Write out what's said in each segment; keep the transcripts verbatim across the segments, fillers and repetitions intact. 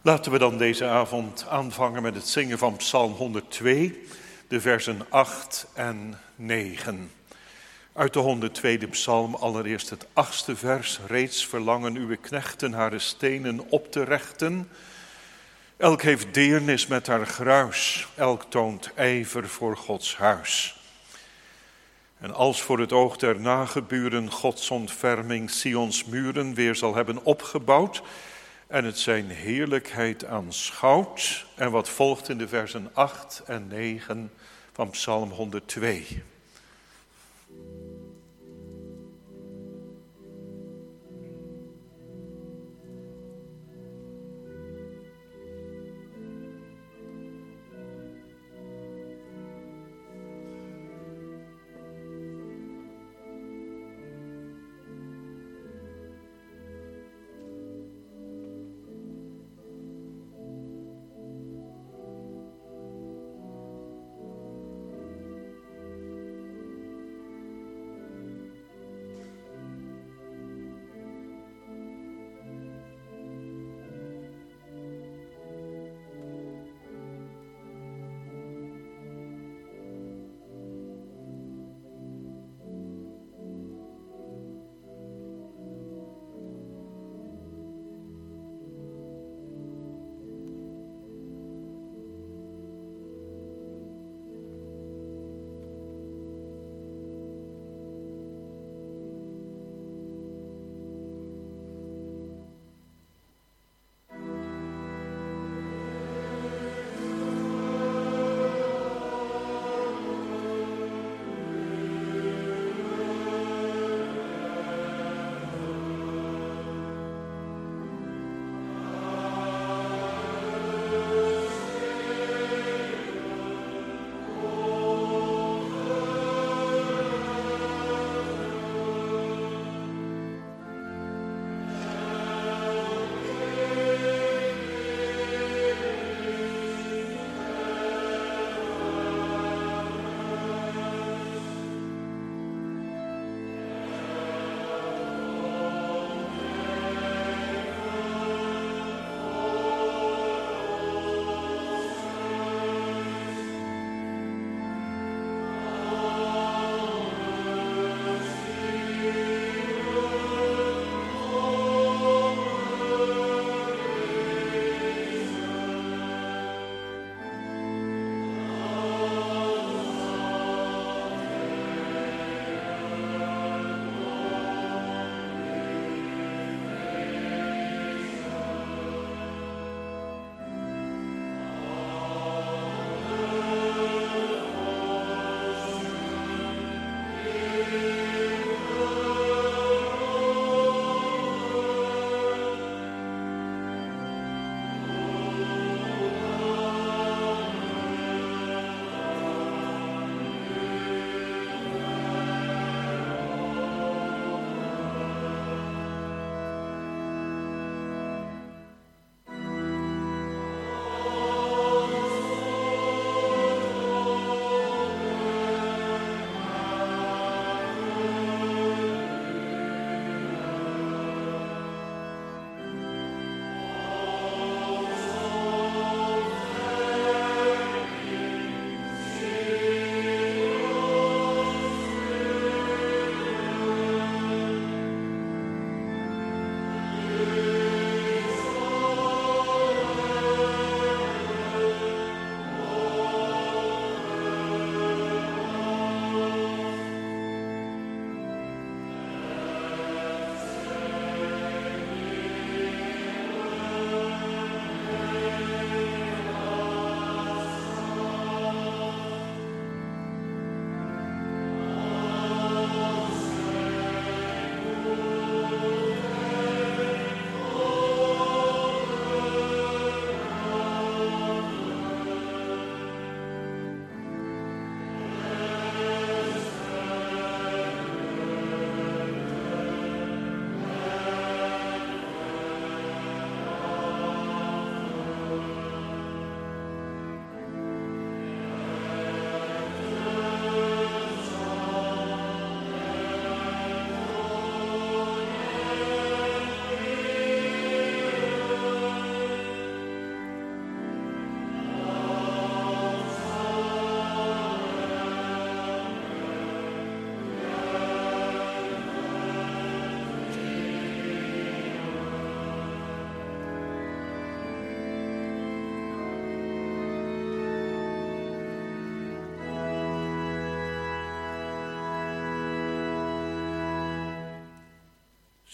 Laten we dan deze avond aanvangen met het zingen van Psalm honderdtwee, de versen acht en negen. Uit de honderdtweede psalm, allereerst het achtste vers. Reeds verlangen uw knechten hare stenen op te rechten. Elk heeft deernis met haar gruis, elk toont ijver voor Gods huis. En als voor het oog der nageburen Gods ontferming Sions muren weer zal hebben opgebouwd en het zijn heerlijkheid aanschouwt. En wat volgt in de versen acht en negen van Psalm honderdtwee.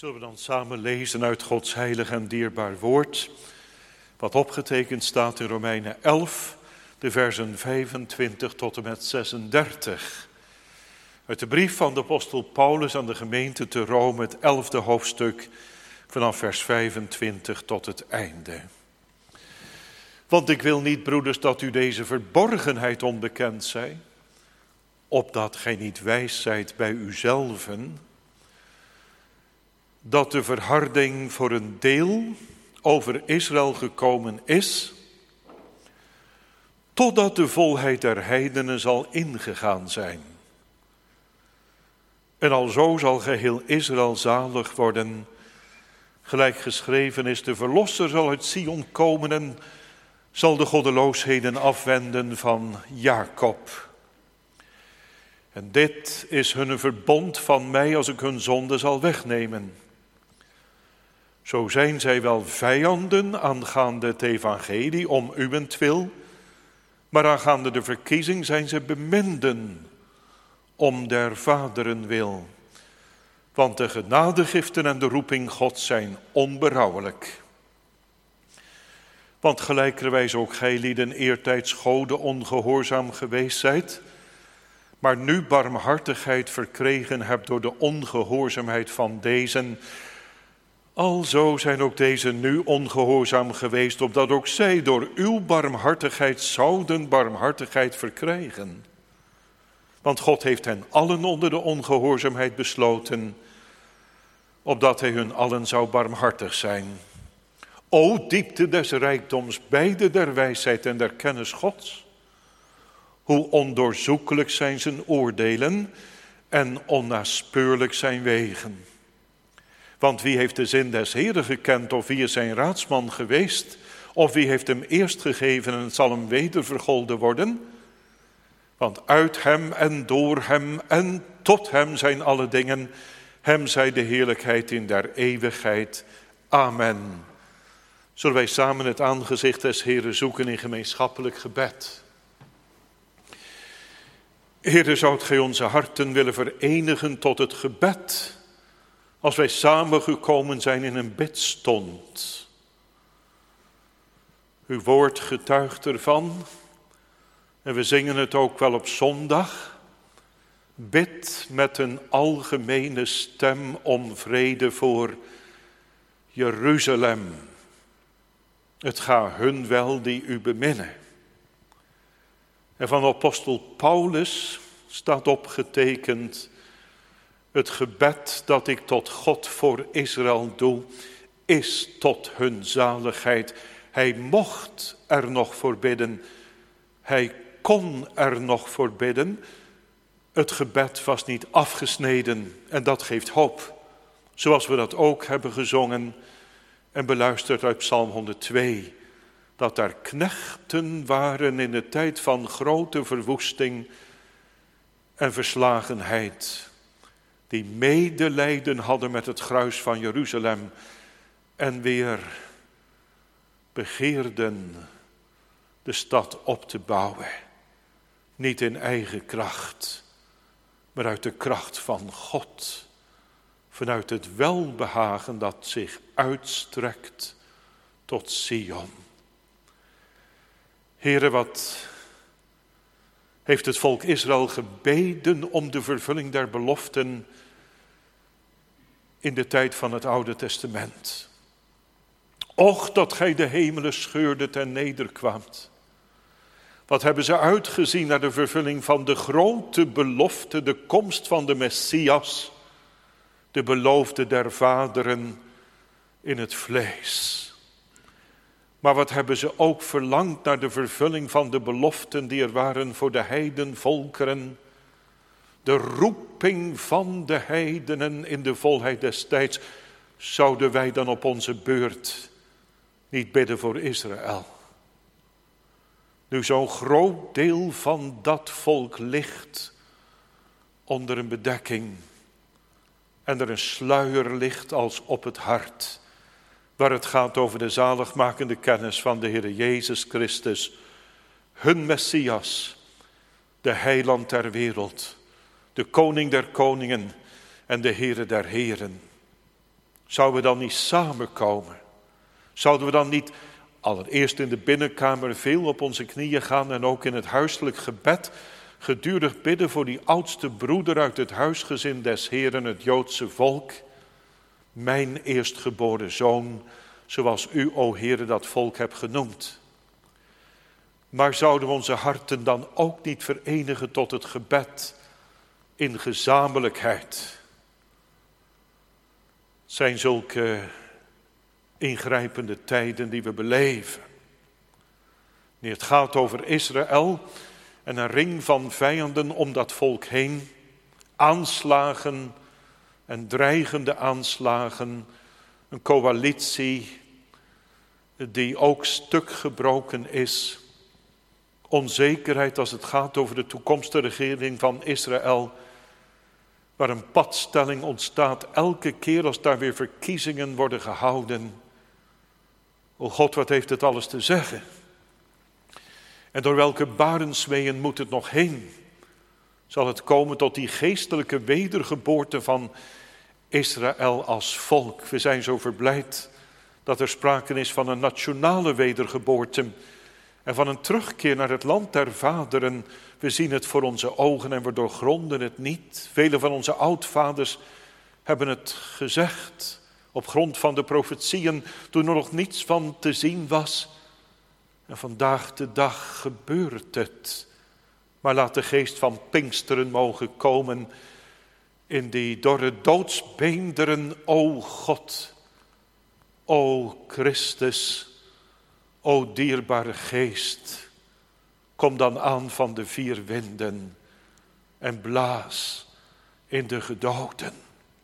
Zullen we dan samen lezen uit Gods heilig en dierbaar woord, wat opgetekend staat in Romeinen elf, de versen vijfentwintig tot en met zesendertig. Uit de brief van de apostel Paulus aan de gemeente te Rome, het elfde hoofdstuk, vanaf vers vijfentwintig tot het einde. Want ik wil niet, broeders, dat u deze verborgenheid onbekend zij, opdat gij niet wijs zijt bij uzelven, dat de verharding voor een deel over Israël gekomen is, totdat de volheid der heidenen zal ingegaan zijn. En alzo zal geheel Israël zalig worden, gelijk geschreven is, de verlosser zal uit Sion komen en zal de goddeloosheden afwenden van Jacob. En dit is hun verbond van mij als ik hun zonde zal wegnemen. Zo zijn zij wel vijanden aangaande het evangelie om uwentwil, maar aangaande de verkiezing zijn ze beminden om der vaderen wil. Want de genadegiften en de roeping Gods zijn onberouwelijk. Want gelijkerwijs ook gij lieden eertijds Gode ongehoorzaam geweest zijt, maar nu barmhartigheid verkregen hebt door de ongehoorzaamheid van dezen, alzo zijn ook deze nu ongehoorzaam geweest, opdat ook zij door uw barmhartigheid zouden barmhartigheid verkrijgen. Want God heeft hen allen onder de ongehoorzaamheid besloten, opdat hij hun allen zou barmhartig zijn. O diepte des rijkdoms, beide der wijsheid en der kennis Gods. Hoe ondoorzoekelijk zijn zijn oordelen en onnaspeurlijk zijn wegen. Want wie heeft de zin des Heeren gekend, of wie is zijn raadsman geweest? Of wie heeft hem eerst gegeven en het zal hem weder vergolden worden? Want uit hem en door hem en tot hem zijn alle dingen. Hem zij de heerlijkheid in der eeuwigheid. Amen. Zullen wij samen het aangezicht des Heeren zoeken in gemeenschappelijk gebed. Heere, zoudt gij onze harten willen verenigen tot het gebed, als wij samengekomen zijn in een bidstond. Uw woord getuigt ervan, en we zingen het ook wel op zondag. Bid met een algemene stem om vrede voor Jeruzalem. Het ga hun wel die u beminnen. En van apostel Paulus staat opgetekend: het gebed dat ik tot God voor Israël doe, is tot hun zaligheid. Hij mocht er nog voor bidden. Hij kon er nog voor bidden. Het gebed was niet afgesneden en dat geeft hoop. Zoals we dat ook hebben gezongen en beluisterd uit Psalm honderdtwee. Dat daar knechten waren in de tijd van grote verwoesting en verslagenheid, die medelijden hadden met het gruis van Jeruzalem en weer begeerden de stad op te bouwen. Niet in eigen kracht, maar uit de kracht van God. Vanuit het welbehagen dat zich uitstrekt tot Sion. Heere, wat heeft het volk Israël gebeden om de vervulling der beloften in de tijd van het Oude Testament. Och, dat gij de hemelen scheurdet en nederkwaamt. Wat hebben ze uitgezien naar de vervulling van de grote belofte, de komst van de Messias, de beloofde der vaderen in het vlees. Maar wat hebben ze ook verlangd naar de vervulling van de beloften die er waren voor de heidenvolkeren. De roeping van de heidenen in de volheid des tijds. Zouden wij dan op onze beurt niet bidden voor Israël? Nu zo'n groot deel van dat volk ligt onder een bedekking. En er een sluier ligt als op het hart. Waar het gaat over de zaligmakende kennis van de Heer Jezus Christus. Hun Messias, de heiland der wereld. De koning der koningen en de Heere der heren. Zouden we dan niet samenkomen? Zouden we dan niet allereerst in de binnenkamer veel op onze knieën gaan en ook in het huiselijk gebed gedurig bidden voor die oudste broeder uit het huisgezin des Heeren, het Joodse volk? Mijn eerstgeboren zoon, zoals u, o Heere, dat volk hebt genoemd. Maar zouden we onze harten dan ook niet verenigen tot het gebed in gezamenlijkheid? Het zijn zulke ingrijpende tijden die we beleven. Wanneer het gaat over Israël en een ring van vijanden om dat volk heen, aanslagen en dreigende aanslagen, een coalitie die ook stuk gebroken is, onzekerheid als het gaat over de toekomstige regering van Israël, waar een padstelling ontstaat elke keer als daar weer verkiezingen worden gehouden. O God, wat heeft het alles te zeggen? En door welke barensweeën moet het nog heen? Zal het komen tot die geestelijke wedergeboorte van Israël als volk? We zijn zo verblijd dat er sprake is van een nationale wedergeboorte en van een terugkeer naar het land der vaderen. We zien het voor onze ogen en we doorgronden het niet. Vele van onze oudvaders hebben het gezegd op grond van de profetieën toen er nog niets van te zien was. En vandaag de dag gebeurt het. Maar laat de geest van Pinksteren mogen komen in die dorre doodsbeenderen. O God, o Christus, o dierbare geest, kom dan aan van de vier winden en blaas in de gedoden.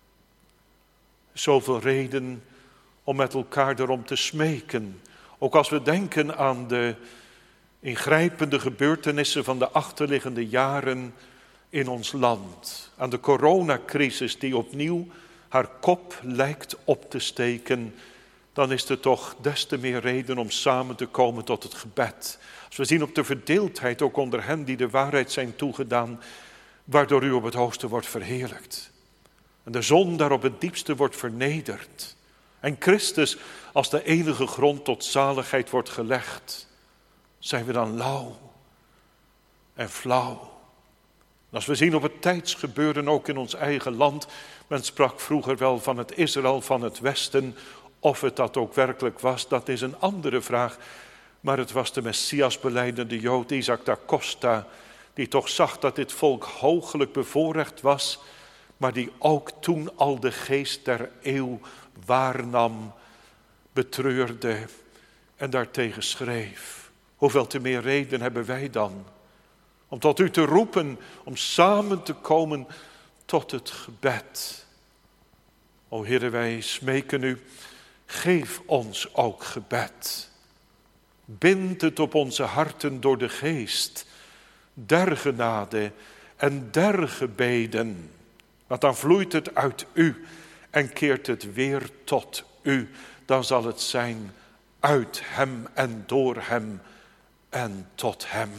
Zoveel reden om met elkaar erom te smeken. Ook als we denken aan de ingrijpende gebeurtenissen van de achterliggende jaren in ons land. Aan de coronacrisis die opnieuw haar kop lijkt op te steken. Dan is er toch des te meer reden om samen te komen tot het gebed. Als we zien op de verdeeldheid ook onder hen die de waarheid zijn toegedaan, waardoor u op het hoogste wordt verheerlijkt. En de zon daar op het diepste wordt vernederd. En Christus als de enige grond tot zaligheid wordt gelegd. Zijn we dan lauw en flauw? En als we zien op het tijdsgebeuren ook in ons eigen land. Men sprak vroeger wel van het Israël van het Westen. Of het dat ook werkelijk was, dat is een andere vraag. Maar het was de Messias belijdende Jood Isaac da Costa, die toch zag dat dit volk hoogelijk bevoorrecht was, maar die ook toen al de geest der eeuw waarnam, betreurde en daartegen schreef. Hoeveel te meer reden hebben wij dan om tot u te roepen, om samen te komen tot het gebed. O Heere, wij smeken u, geef ons ook gebed. Bind het op onze harten door de geest, der genade en der gebeden. Want dan vloeit het uit u en keert het weer tot u. Dan zal het zijn uit hem en door hem en tot hem.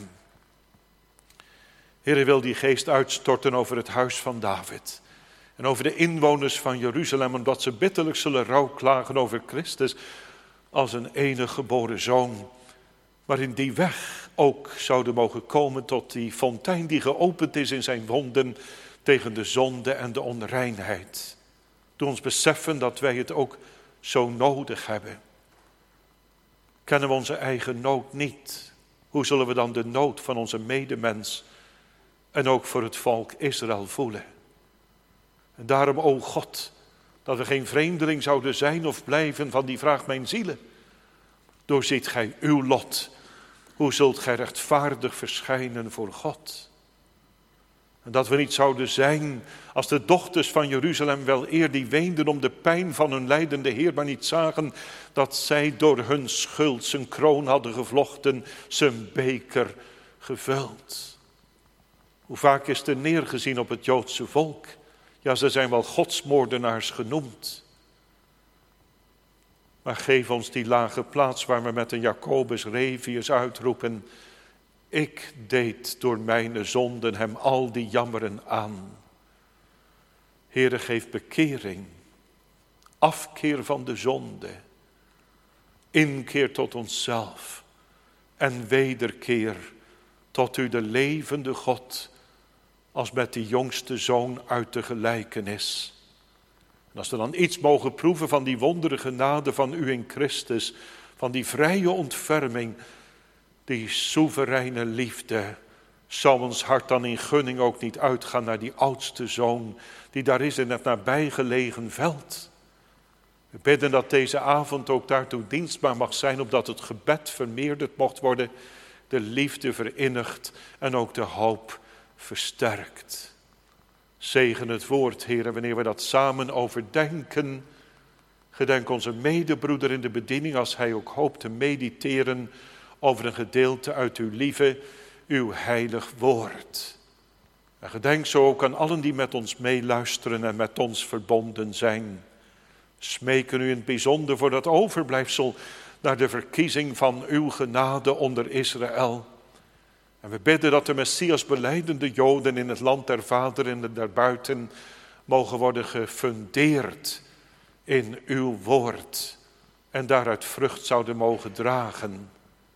Heer, wil die geest uitstorten over het huis van David. En over de inwoners van Jeruzalem, omdat ze bitterlijk zullen rouwklagen over Christus als een enige geboren zoon. Maar in die weg ook zouden mogen komen tot die fontein die geopend is in zijn wonden tegen de zonde en de onreinheid. Doe ons beseffen dat wij het ook zo nodig hebben. Kennen we onze eigen nood niet? Hoe zullen we dan de nood van onze medemens en ook voor het volk Israël voelen? En daarom, o God, dat we geen vreemdeling zouden zijn of blijven van die vraag mijn zielen. Doorziet gij uw lot. Hoe zult gij rechtvaardig verschijnen voor God? En dat we niet zouden zijn als de dochters van Jeruzalem wel eer die weenden om de pijn van hun lijdende Heer, maar niet zagen dat zij door hun schuld zijn kroon hadden gevlochten, zijn beker gevuld. Hoe vaak is er neergezien op het Joodse volk? Ja, ze zijn wel godsmoordenaars genoemd. Maar geef ons die lage plaats waar we met een Jacobus Revius uitroepen. Ik deed door mijn zonden hem al die jammeren aan. Heere, geef bekering. afkeer van de zonde, inkeer tot onszelf en wederkeer tot u, de levende God, als met die jongste zoon uit de gelijkenis. En als we dan iets mogen proeven van die wondere genade van u in Christus, van die vrije ontferming, die soevereine liefde, zou ons hart dan in gunning ook niet uitgaan naar die oudste zoon, die daar is in het nabijgelegen veld. We bidden dat deze avond ook daartoe dienstbaar mag zijn, opdat het gebed vermeerderd mocht worden, de liefde verinnigt en ook de hoop versterkt. Zegen het woord, Heere, wanneer we dat samen overdenken. Gedenk onze medebroeder in de bediening, als hij ook hoopt te mediteren over een gedeelte uit uw lieve, uw heilig woord. En gedenk zo ook aan allen die met ons meeluisteren en met ons verbonden zijn. Smeken u in het bijzonder voor dat overblijfsel naar de verkiezing van uw genade onder Israël. En we bidden dat de Messias belijdende Joden in het land der vaderen en daarbuiten mogen worden gefundeerd in uw woord en daaruit vrucht zouden mogen dragen.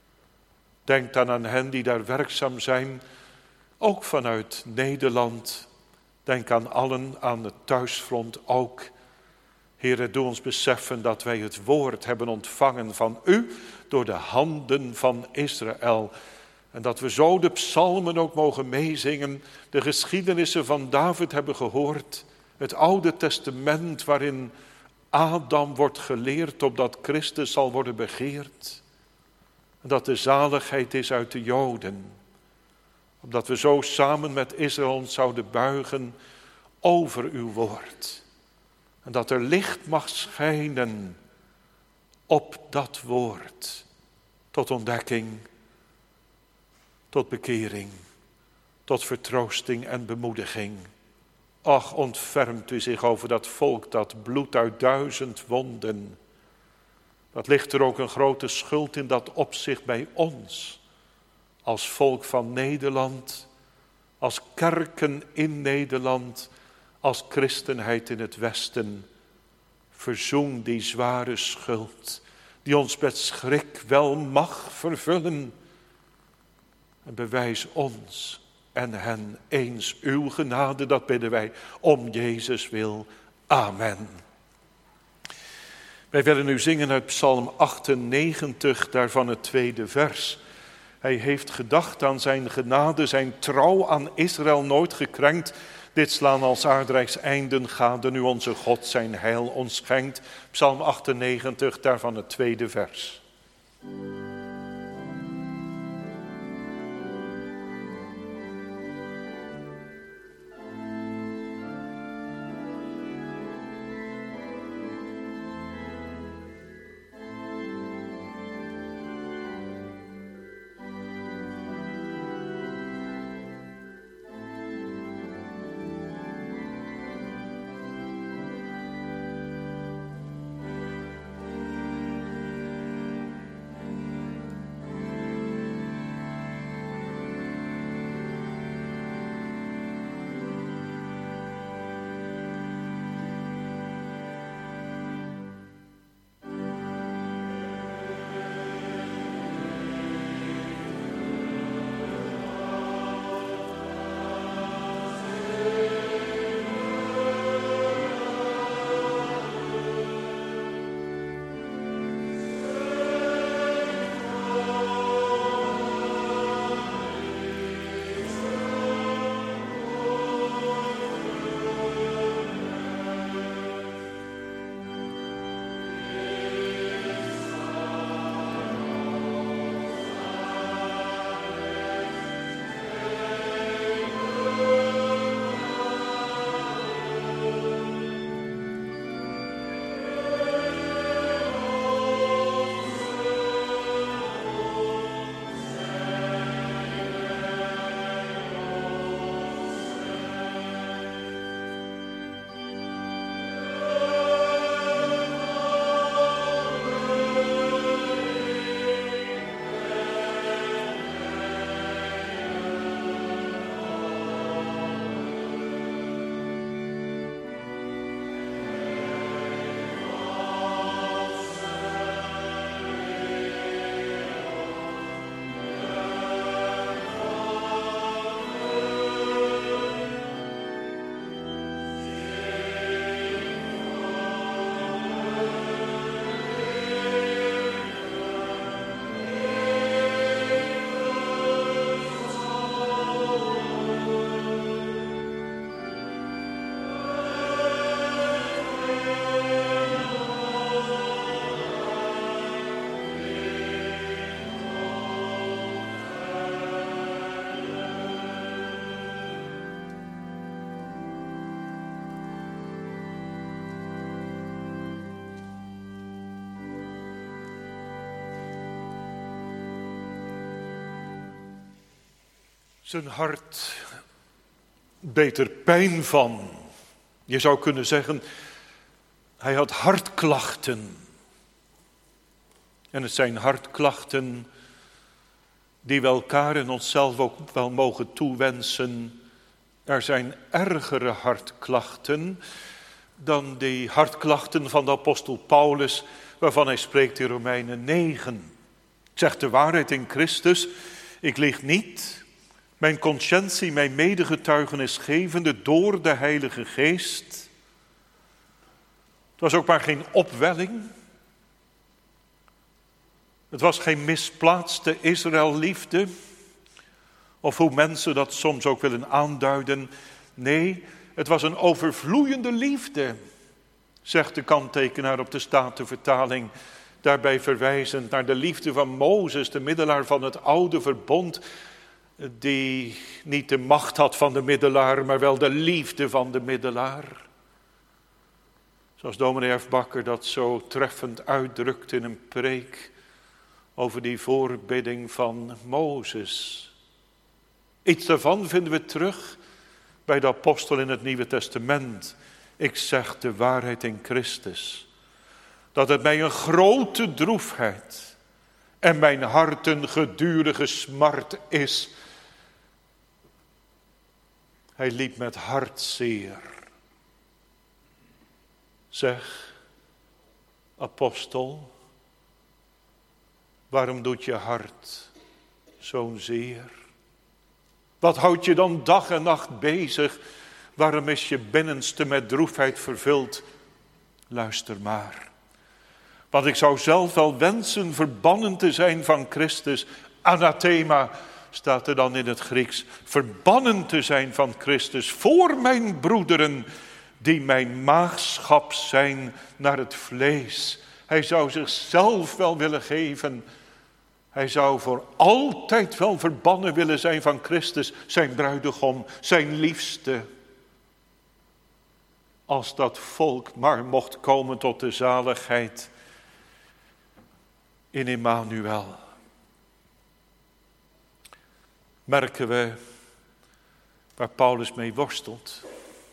Denk dan aan hen die daar werkzaam zijn, ook vanuit Nederland. Denk aan allen aan het thuisfront ook. Heere, doe ons beseffen dat wij het woord hebben ontvangen van u door de handen van Israël. En dat we zo de psalmen ook mogen meezingen, de geschiedenissen van David hebben gehoord. Het Oude Testament waarin Adam wordt geleerd opdat Christus zal worden begeerd. En dat de zaligheid is uit de Joden. Opdat we zo samen met Israël ons zouden buigen over uw woord. En dat er licht mag schijnen op dat woord. Tot ontdekking, tot bekering, tot vertroosting en bemoediging. Ach, ontfermt u zich over dat volk dat bloedt uit duizend wonden. Dat ligt er ook een grote schuld in dat opzicht bij ons. Als volk van Nederland, als kerken in Nederland, als christenheid in het Westen. Verzoen die zware schuld, die ons met schrik wel mag vervullen. En bewijs ons en hen eens uw genade, dat bidden wij om Jezus wil. Amen. Wij willen nu zingen uit Psalm achtennegentig, daarvan het tweede vers. Hij heeft gedacht aan zijn genade, zijn trouw aan Israël nooit gekrenkt. Dit slaan als aardrijks einden gade, nu onze God zijn heil ons schenkt. Psalm achtennegentig, daarvan het tweede vers. zijn hart beter pijn van. Je zou kunnen zeggen, hij had hartklachten. En het zijn hartklachten die we elkaar en onszelf ook wel mogen toewensen. Er zijn ergere hartklachten dan die hartklachten van de apostel Paulus, waarvan hij spreekt in Romeinen negen. Zegt de waarheid in Christus, ik lieg niet. Mijn conscientie, mijn medegetuigenis gevende door de Heilige Geest. Het was ook maar geen opwelling. Het was geen misplaatste Israëlliefde. Of hoe mensen dat soms ook willen aanduiden. Nee, het was een overvloeiende liefde, zegt de kanttekenaar op de Statenvertaling. Daarbij verwijzend naar de liefde van Mozes, de middelaar van het oude verbond, die niet de macht had van de middelaar, maar wel de liefde van de middelaar. Zoals dominee F. Bakker dat zo treffend uitdrukt in een preek over die voorbidding van Mozes. Iets daarvan vinden we terug bij de apostel in het Nieuwe Testament. Ik zeg de waarheid in Christus. Dat het mij een grote droefheid en mijn hart een gedurige smart is. Hij liep met hartzeer. Zeg, apostel, waarom doet je hart zo'n zeer? Wat houdt je dan dag en nacht bezig? Waarom is je binnenste met droefheid vervuld? Luister maar. Want ik zou zelf wel wensen verbannen te zijn van Christus. Anathema staat er dan in het Grieks. Verbannen te zijn van Christus voor mijn broederen die mijn maagschap zijn naar het vlees. Hij zou zichzelf wel willen geven. Hij zou voor altijd wel verbannen willen zijn van Christus, zijn bruidegom, zijn liefste. Als dat volk maar mocht komen tot de zaligheid in Immanuel. Merken we waar Paulus mee worstelt.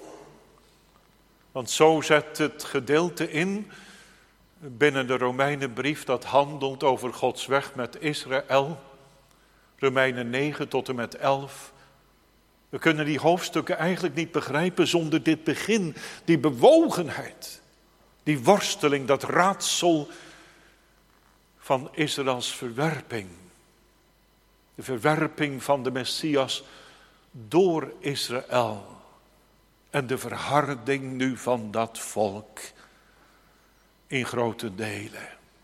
Want zo zet het gedeelte in binnen de Romeinenbrief dat handelt over Gods weg met Israël. Romeinen negen tot en met elf. We kunnen die hoofdstukken eigenlijk niet begrijpen zonder dit begin. Die bewogenheid, die worsteling, dat raadsel van Israëls verwerping. De verwerping van de Messias door Israël. En de verharding nu van dat volk in grote delen.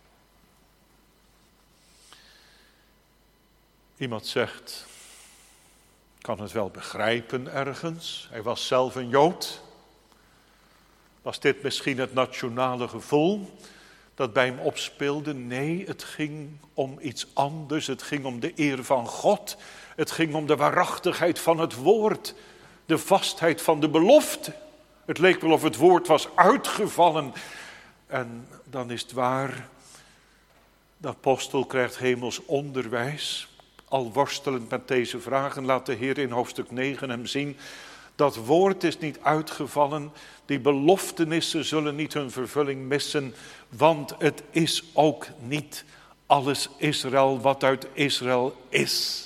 Iemand zegt, kan het wel begrijpen ergens. Hij was zelf een Jood. Was dit misschien het nationale gevoel dat bij hem opspeelde? Nee, het ging om iets anders. Het ging om de eer van God. Het ging om de waarachtigheid van het woord. De vastheid van de belofte. Het leek wel of het woord was uitgevallen. En dan is het waar, de apostel krijgt hemels onderwijs. Al worstelend met deze vragen, laat de Heer in hoofdstuk negen hem zien. Dat woord is niet uitgevallen, die beloftenissen zullen niet hun vervulling missen. Want het is ook niet alles Israël wat uit Israël is.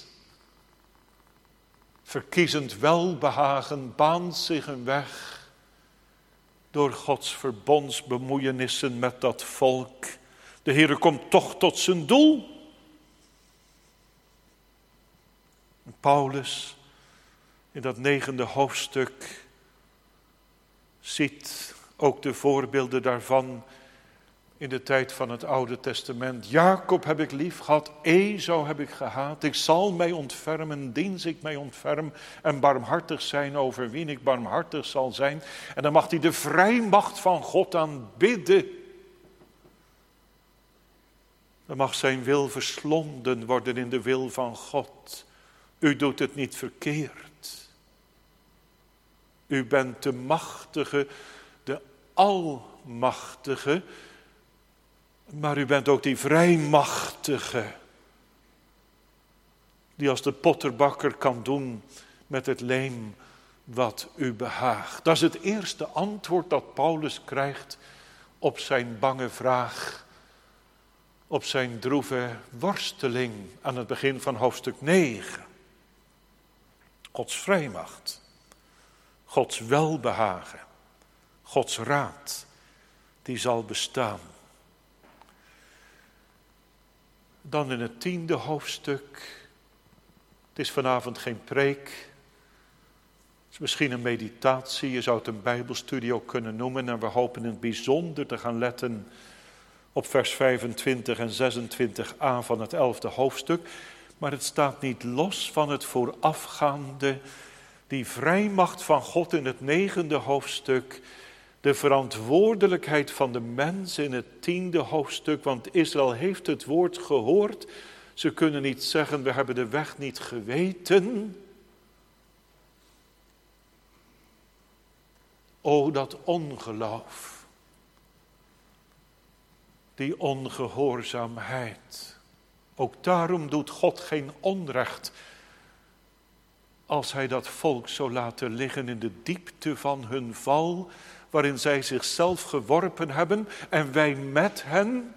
Verkiezend welbehagen baant zich een weg door Gods verbondsbemoeienissen met dat volk. De Heere komt toch tot zijn doel. Paulus in dat negende hoofdstuk ziet ook de voorbeelden daarvan in de tijd van het Oude Testament. Jacob heb ik lief gehad, Esau heb ik gehaat. Ik zal mij ontfermen, diens ik mij ontferm en barmhartig zijn over wie ik barmhartig zal zijn. En dan mag hij de vrijmacht van God aanbidden. Dan mag zijn wil verslonden worden in de wil van God. U doet het niet verkeerd. U bent de machtige, de almachtige, maar u bent ook die vrijmachtige. die als de potterbakker kan doen met het leem wat u behaagt. Dat is het eerste antwoord dat Paulus krijgt op zijn bange vraag, op zijn droeve worsteling aan het begin van hoofdstuk negen. Gods vrijmacht, Gods welbehagen, Gods raad, die zal bestaan. Dan in het tiende hoofdstuk. Het is vanavond geen preek. Het is misschien een meditatie. Je zou het een bijbelstudie ook kunnen noemen. En we hopen in het bijzonder te gaan letten op vers vijfentwintig en zesentwintig a van het elfde hoofdstuk. Maar het staat niet los van het voorafgaande. Die vrijmacht van God in het negende hoofdstuk. De verantwoordelijkheid van de mens in het tiende hoofdstuk. Want Israël heeft het woord gehoord. Ze kunnen niet zeggen, we hebben de weg niet geweten. O, dat ongeloof. Die ongehoorzaamheid. Ook daarom doet God geen onrecht als hij dat volk zou laten liggen in de diepte van hun val, waarin zij zichzelf geworpen hebben en wij met hen.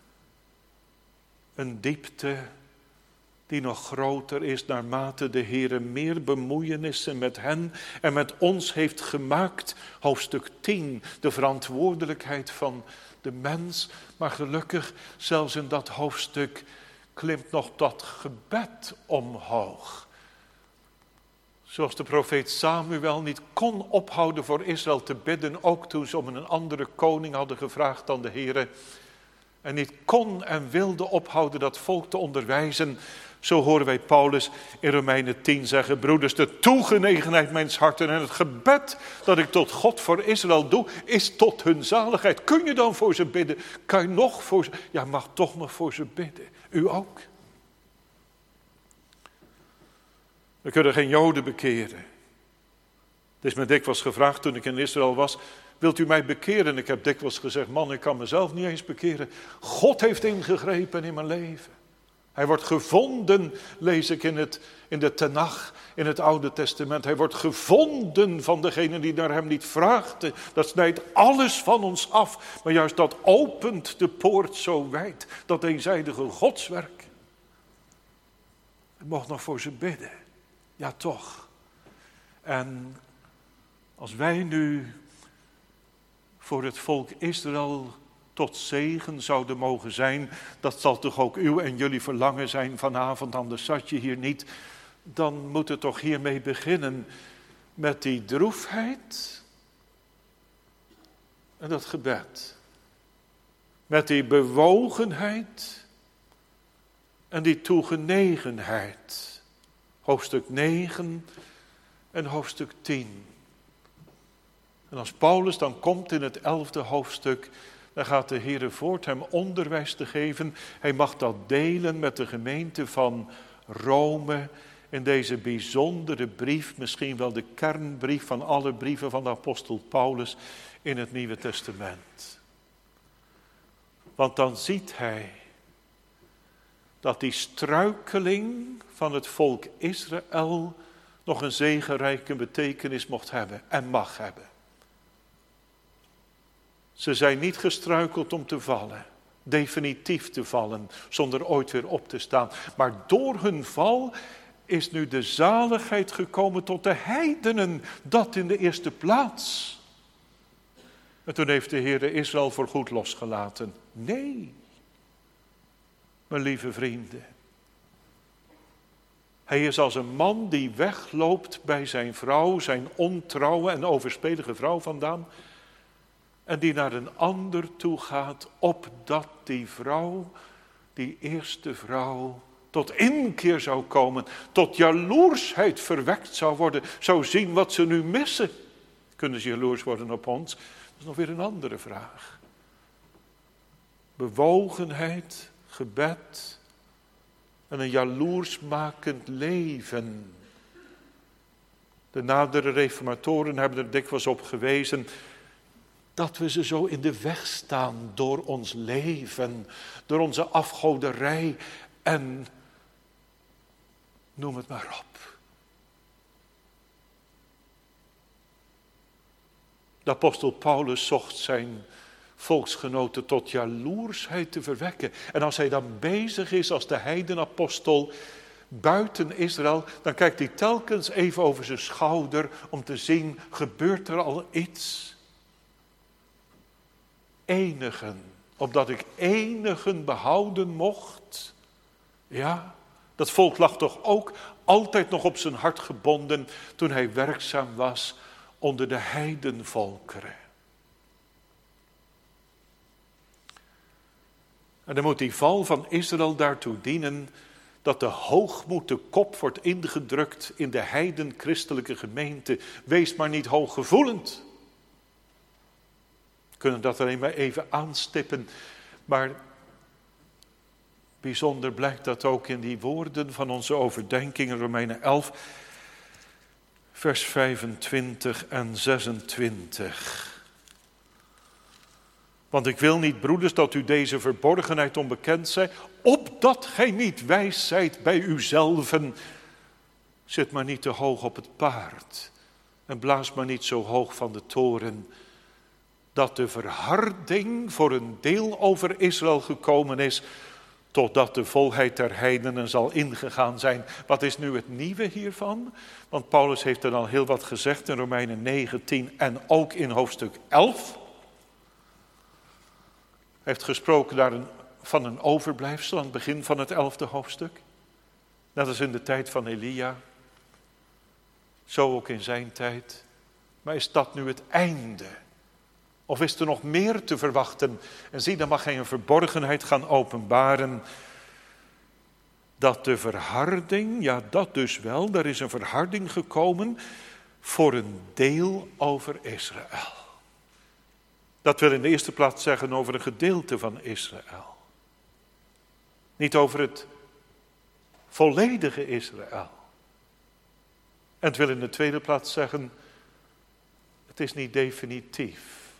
Een diepte die nog groter is naarmate de Heere meer bemoeienissen met hen en met ons heeft gemaakt. Hoofdstuk tien, de verantwoordelijkheid van de mens. Maar gelukkig, zelfs in dat hoofdstuk klimt nog dat gebed omhoog. Zoals de profeet Samuel niet kon ophouden voor Israël te bidden, ook toen ze om een andere koning hadden gevraagd dan de Heere. En niet kon en wilde ophouden dat volk te onderwijzen. Zo horen wij Paulus in Romeinen tien zeggen, broeders, de toegenegenheid mijns harten en het gebed dat ik tot God voor Israël doe, is tot hun zaligheid. Kun je dan voor ze bidden? Kan je nog voor ze? Ja, mag toch nog voor ze bidden. U ook. We kunnen geen Joden bekeren. Het is me dikwijls gevraagd toen ik in Israël was, wilt u mij bekeren? Ik heb dikwijls gezegd, man, ik kan mezelf niet eens bekeren. God heeft ingegrepen in mijn leven. Hij wordt gevonden, lees ik in, het, in de Tenach, in het Oude Testament. Hij wordt gevonden van degene die naar hem niet vraagt. Dat snijdt alles van ons af. Maar juist dat opent de poort zo wijd. Dat eenzijdige godswerk. Ik mocht nog voor ze bidden. Ja, toch. En als wij nu voor het volk Israël tot zegen zouden mogen zijn, dat zal toch ook uw en jullie verlangen zijn vanavond, anders zat je hier niet, dan moet het toch hiermee beginnen met die droefheid en dat gebed. Met die bewogenheid en die toegenegenheid. Hoofdstuk negen en hoofdstuk tien. En als Paulus dan komt in het elfde hoofdstuk, dan gaat de Heere voort hem onderwijs te geven. Hij mag dat delen met de gemeente van Rome in deze bijzondere brief, misschien wel de kernbrief van alle brieven van de apostel Paulus in het Nieuwe Testament. Want dan ziet hij dat die struikeling van het volk Israël nog een zegenrijke betekenis mocht hebben en mag hebben. Ze zijn niet gestruikeld om te vallen, definitief te vallen, zonder ooit weer op te staan. Maar door hun val is nu de zaligheid gekomen tot de heidenen, dat in de eerste plaats. En toen heeft de Heere Israël voorgoed losgelaten. Nee, mijn lieve vrienden. Hij is als een man die wegloopt bij zijn vrouw, zijn ontrouwe en overspelige vrouw vandaan. En die naar een ander toe gaat, opdat die vrouw, die eerste vrouw, tot inkeer zou komen. Tot jaloersheid verwekt zou worden. Zou zien wat ze nu missen. Kunnen ze jaloers worden op ons? Dat is nog weer een andere vraag. Bewogenheid, gebed en een jaloersmakend leven. De nadere reformatoren hebben er dikwijls op gewezen dat we ze zo in de weg staan door ons leven, door onze afgoderij en Noem het maar op. De apostel Paulus zocht zijn volksgenoten tot jaloersheid te verwekken. En als hij dan bezig is als de heidenapostel buiten Israël, dan kijkt hij telkens even over zijn schouder om te zien, gebeurt er al iets? Enigen, opdat ik enigen behouden mocht. Ja, dat volk lag toch ook altijd nog op zijn hart gebonden toen hij werkzaam was onder de heidenvolkeren. En dan moet die val van Israël daartoe dienen dat de hoogmoed de kop wordt ingedrukt in de heidenchristelijke gemeente. Wees maar niet hooggevoelend. We kunnen dat alleen maar even aanstippen, maar bijzonder blijkt dat ook in die woorden van onze overdenking in Romeinen elf, vers vijfentwintig en zesentwintig. Want ik wil niet, broeders, dat u deze verborgenheid onbekend zij, opdat gij niet wijs zijt bij uzelven. Zit maar niet te hoog op het paard en blaas maar niet zo hoog van de toren, dat de verharding voor een deel over Israël gekomen is, totdat de volheid der heidenen zal ingegaan zijn. Wat is nu het nieuwe hiervan? Want Paulus heeft er al heel wat gezegd in Romeinen negentien en ook in hoofdstuk elf. Hij heeft gesproken daar een, van een overblijfsel aan het begin van het elfde hoofdstuk. Dat is in de tijd van Elia. Zo ook in zijn tijd. Maar is dat nu het einde? Of is er nog meer te verwachten? En zie, dan mag hij een verborgenheid gaan openbaren. Dat de verharding, ja dat dus wel, er is een verharding gekomen voor een deel over Israël. Dat wil in de eerste plaats zeggen over een gedeelte van Israël. Niet over het volledige Israël. En het wil in de tweede plaats zeggen, het is niet definitief.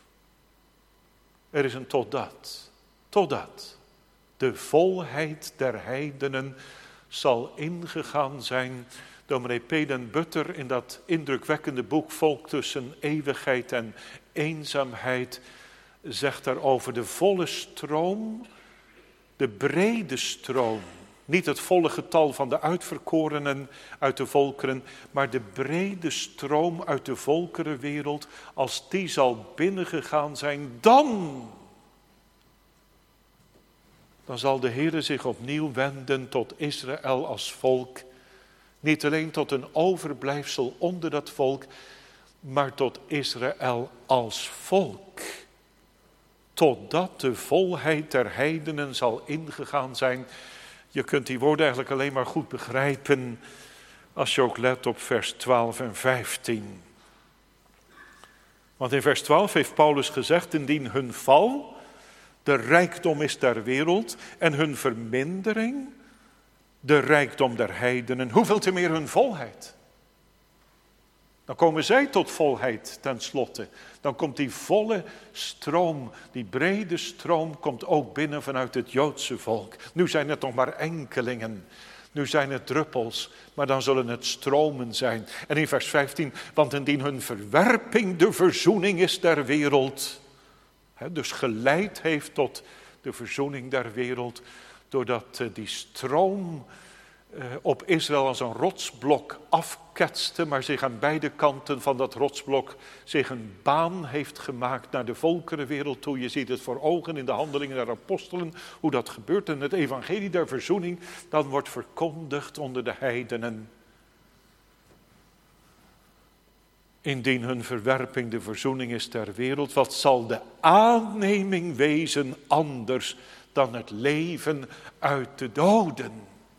Er is een totdat, totdat de volheid der heidenen zal ingegaan zijn. Dominee P. den Butter in dat indrukwekkende boek Volk tussen eeuwigheid en eenzaamheid zegt daarover de volle stroom, de brede stroom. Niet het volle getal van de uitverkorenen uit de volkeren, maar de brede stroom uit de volkerenwereld, als die zal binnengegaan zijn, dan, dan zal de Heere zich opnieuw wenden tot Israël als volk. Niet alleen tot een overblijfsel onder dat volk, maar tot Israël als volk. Totdat de volheid der heidenen zal ingegaan zijn. Je kunt die woorden eigenlijk alleen maar goed begrijpen als je ook let op vers twaalf en vijftien. Want in vers twaalf heeft Paulus gezegd, indien hun val de rijkdom is der wereld en hun vermindering de rijkdom der heidenen, hoeveel te meer hun volheid. Dan komen zij tot volheid tenslotte. Dan komt die volle stroom, die brede stroom, komt ook binnen vanuit het Joodse volk. Nu zijn het nog maar enkelingen. Nu zijn het druppels, maar dan zullen het stromen zijn. En in vers vijftien, want indien hun verwerping de verzoening is der wereld, hè, dus geleid heeft tot de verzoening der wereld, doordat uh, die stroom uh, op Israël als een rotsblok afketste, maar zich aan beide kanten van dat rotsblok zich een baan heeft gemaakt naar de volkerenwereld toe. Je ziet het voor ogen in de handelingen der apostelen, hoe dat gebeurt. En het evangelie der verzoening, dan wordt verkondigd onder de heidenen. Indien hun verwerping de verzoening is ter wereld, wat zal de aanneming wezen anders dan het leven uit de doden?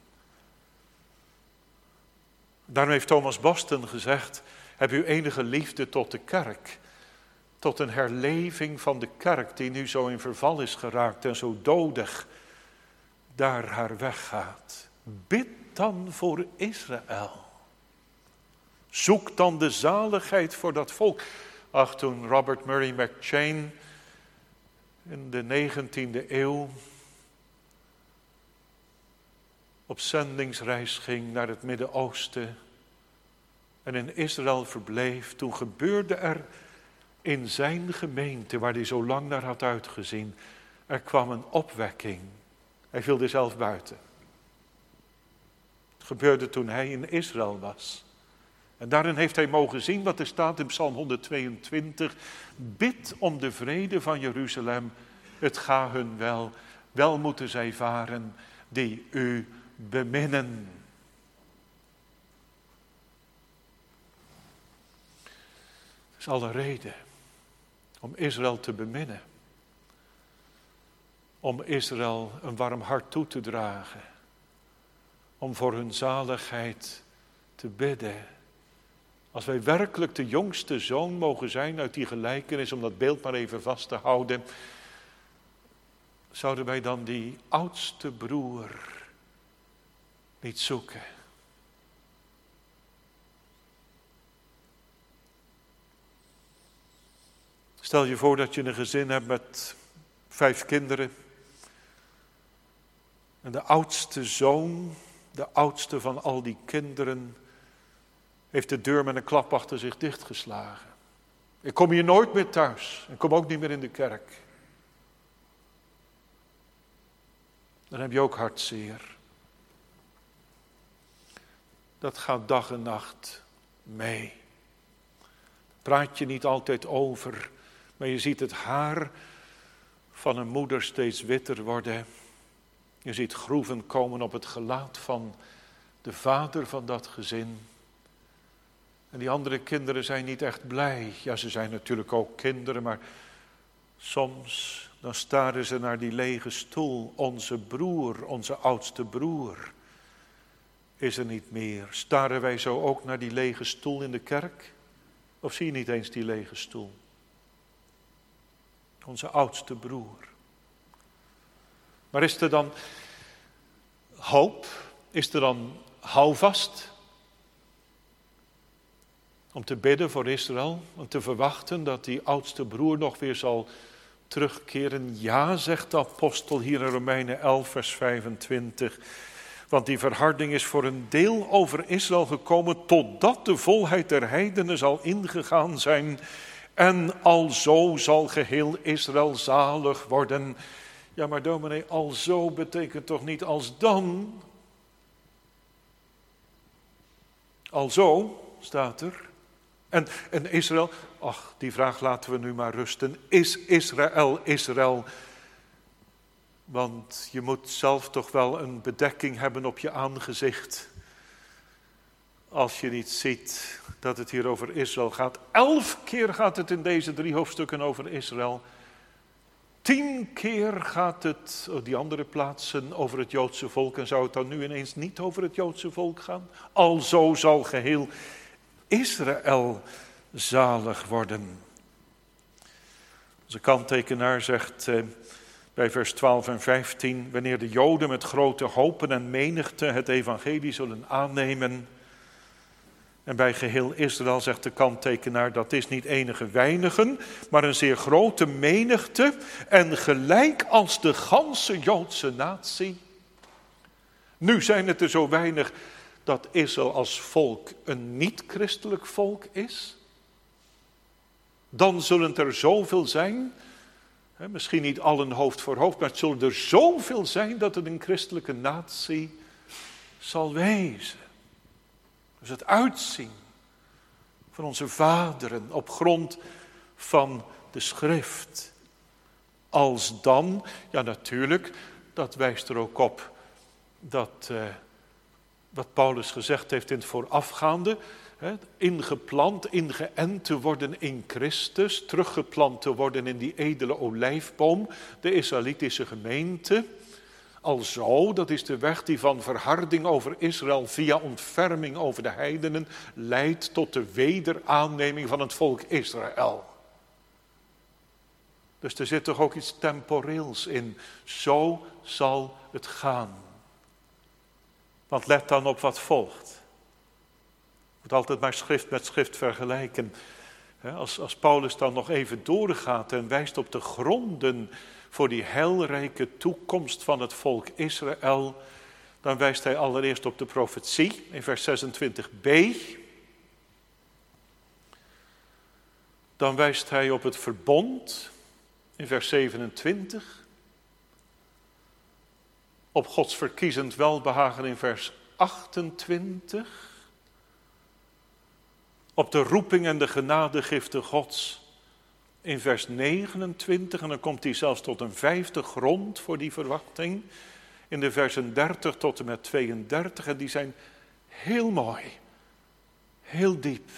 Daarom heeft Thomas Boston gezegd, heb u enige liefde tot de kerk, tot een herleving van de kerk die nu zo in verval is geraakt en zo dodig daar haar weg gaat. Bid dan voor Israël. Zoek dan de zaligheid voor dat volk. Ach, toen Robert Murray McCheyne in de negentiende eeuw op zendingsreis ging naar het Midden-Oosten en in Israël verbleef, toen gebeurde er in zijn gemeente, waar hij zo lang naar had uitgezien, er kwam een opwekking. Hij viel er zelf buiten. Het gebeurde toen hij in Israël was. En daarin heeft hij mogen zien wat er staat in Psalm honderdtweeëntwintig. Bid om de vrede van Jeruzalem, het ga hun wel. Wel moeten zij varen die u beminnen. Dat is alle reden om Israël te beminnen. Om Israël een warm hart toe te dragen. Om voor hun zaligheid te bidden. Als wij werkelijk de jongste zoon mogen zijn uit die gelijkenis, om dat beeld maar even vast te houden, zouden wij dan die oudste broer niet zoeken? Stel je voor dat je een gezin hebt met vijf kinderen. En de oudste zoon, de oudste van al die kinderen, heeft de deur met een klap achter zich dichtgeslagen. Ik kom hier nooit meer thuis. Ik kom ook niet meer in de kerk. Dan heb je ook hartzeer. Dat gaat dag en nacht mee. Praat je niet altijd over, maar je ziet het haar van een moeder steeds witter worden. Je ziet groeven komen op het gelaat van de vader van dat gezin. En die andere kinderen zijn niet echt blij. Ja, ze zijn natuurlijk ook kinderen, maar soms dan staren ze naar die lege stoel. Onze broer, onze oudste broer, is er niet meer. Staren wij zo ook naar die lege stoel in de kerk? Of zie je niet eens die lege stoel? Onze oudste broer. Maar is er dan hoop? Is er dan houvast? Om te bidden voor Israël, om te verwachten dat die oudste broer nog weer zal terugkeren. Ja, zegt de apostel hier in Romeinen elf, vers vijfentwintig. Want die verharding is voor een deel over Israël gekomen, totdat de volheid der heidenen zal ingegaan zijn. En alzo zal geheel Israël zalig worden. Ja, maar dominee, alzo betekent toch niet als dan? Alzo, staat er. En, en Israël, ach, die vraag laten we nu maar rusten. Is Israël Israël? Want je moet zelf toch wel een bedekking hebben op je aangezicht. Als je niet ziet dat het hier over Israël gaat. Elf keer gaat het in deze drie hoofdstukken over Israël. Tien keer gaat het op die andere plaatsen over het Joodse volk. En zou het dan nu ineens niet over het Joodse volk gaan? Alzo zal geheel Israël zalig worden. Onze kanttekenaar zegt eh, bij vers twaalf en vijftien... wanneer de Joden met grote hopen en menigte het evangelie zullen aannemen. En bij geheel Israël zegt de kanttekenaar, dat is niet enige weinigen, maar een zeer grote menigte. En gelijk als de ganse Joodse natie. Nu zijn het er zo weinig dat Israël als volk een niet-christelijk volk is. Dan zullen het er zoveel zijn, hè, misschien niet allen hoofd voor hoofd, maar het zullen er zoveel zijn dat het een christelijke natie zal wezen. Dus het uitzien van onze vaderen op grond van de schrift. Als dan, ja natuurlijk, dat wijst er ook op dat eh, wat Paulus gezegd heeft in het voorafgaande. Hè, ingeplant, ingeënt te worden in Christus, teruggeplant te worden in die edele olijfboom, de Israëlitische gemeente. Alzo, dat is de weg die van verharding over Israël via ontferming over de heidenen leidt tot de wederaanneming van het volk Israël. Dus er zit toch ook iets temporeels in. Zo zal het gaan. Want let dan op wat volgt. Je moet altijd maar schrift met schrift vergelijken. Als, als Paulus dan nog even doorgaat en wijst op de gronden voor die heilrijke toekomst van het volk Israël, Dan wijst hij allereerst op de profetie in vers zesentwintig b. Dan wijst hij op het verbond in vers zevenentwintig. Op Gods verkiezend welbehagen in vers achtentwintig. Op de roeping en de genadegifte Gods in vers negenentwintig. En dan komt hij zelfs tot een vijfde grond voor die verwachting. In de versen dertig tot en met tweeëndertig. En die zijn heel mooi. Heel diep.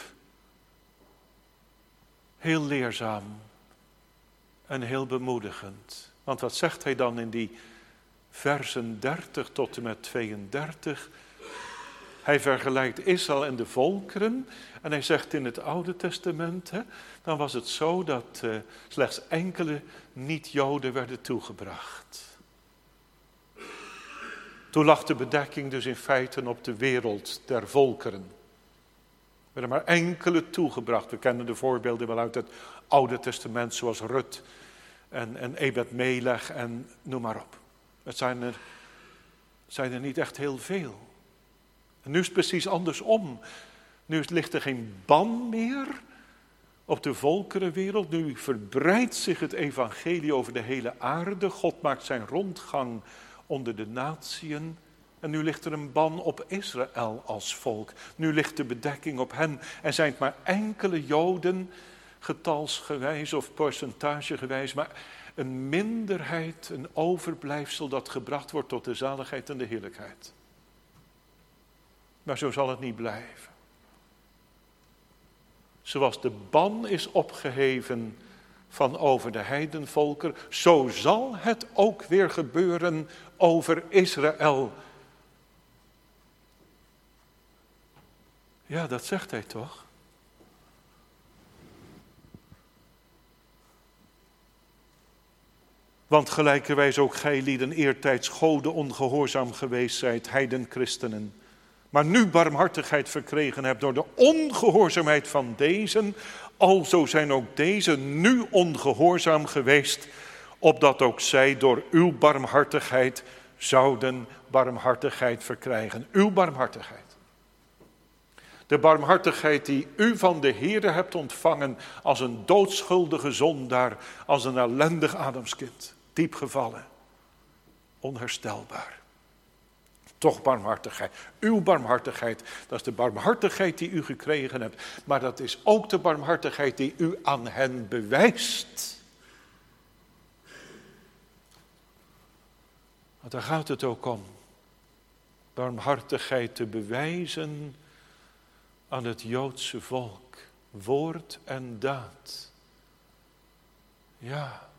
Heel leerzaam. En heel bemoedigend. Want wat zegt hij dan in die versen dertig tot en met tweeëndertig? Hij vergelijkt Israël en de volkeren. En hij zegt in het Oude Testament, hè, dan was het zo dat uh, slechts enkele niet-Joden werden toegebracht. Toen lag de bedekking dus in feite op de wereld der volkeren. Er werden maar enkele toegebracht. We kennen de voorbeelden wel uit het Oude Testament, zoals Rut en, en Ebed-Melech en noem maar op. Het zijn er, zijn er niet echt heel veel. En nu is het precies andersom. Nu ligt er geen ban meer op de volkerenwereld. Nu verbreidt zich het evangelie over de hele aarde. God maakt zijn rondgang onder de natieën. En nu ligt er een ban op Israël als volk. Nu ligt de bedekking op hen. En zijn het maar enkele Joden, getalsgewijs of percentagegewijs, maar een minderheid, een overblijfsel dat gebracht wordt tot de zaligheid en de heerlijkheid. Maar zo zal het niet blijven. Zoals de ban is opgeheven van over de heidenvolker, zo zal het ook weer gebeuren over Israël. Ja, dat zegt hij toch? Want gelijkerwijs ook gij lieden eertijds Gode ongehoorzaam geweest zijt, heidenchristenen. Maar nu barmhartigheid verkregen hebt door de ongehoorzaamheid van deze, alzo zijn ook deze nu ongehoorzaam geweest, opdat ook zij door uw barmhartigheid zouden barmhartigheid verkrijgen. Uw barmhartigheid. De barmhartigheid die u van de Heere hebt ontvangen als een doodschuldige zondaar, als een ellendig Adamskind, diep gevallen, onherstelbaar. Toch barmhartigheid. Uw barmhartigheid, dat is de barmhartigheid die u gekregen hebt. Maar dat is ook de barmhartigheid die u aan hen bewijst. Want daar gaat het ook om. Barmhartigheid te bewijzen aan het Joodse volk. Woord en daad. Ja.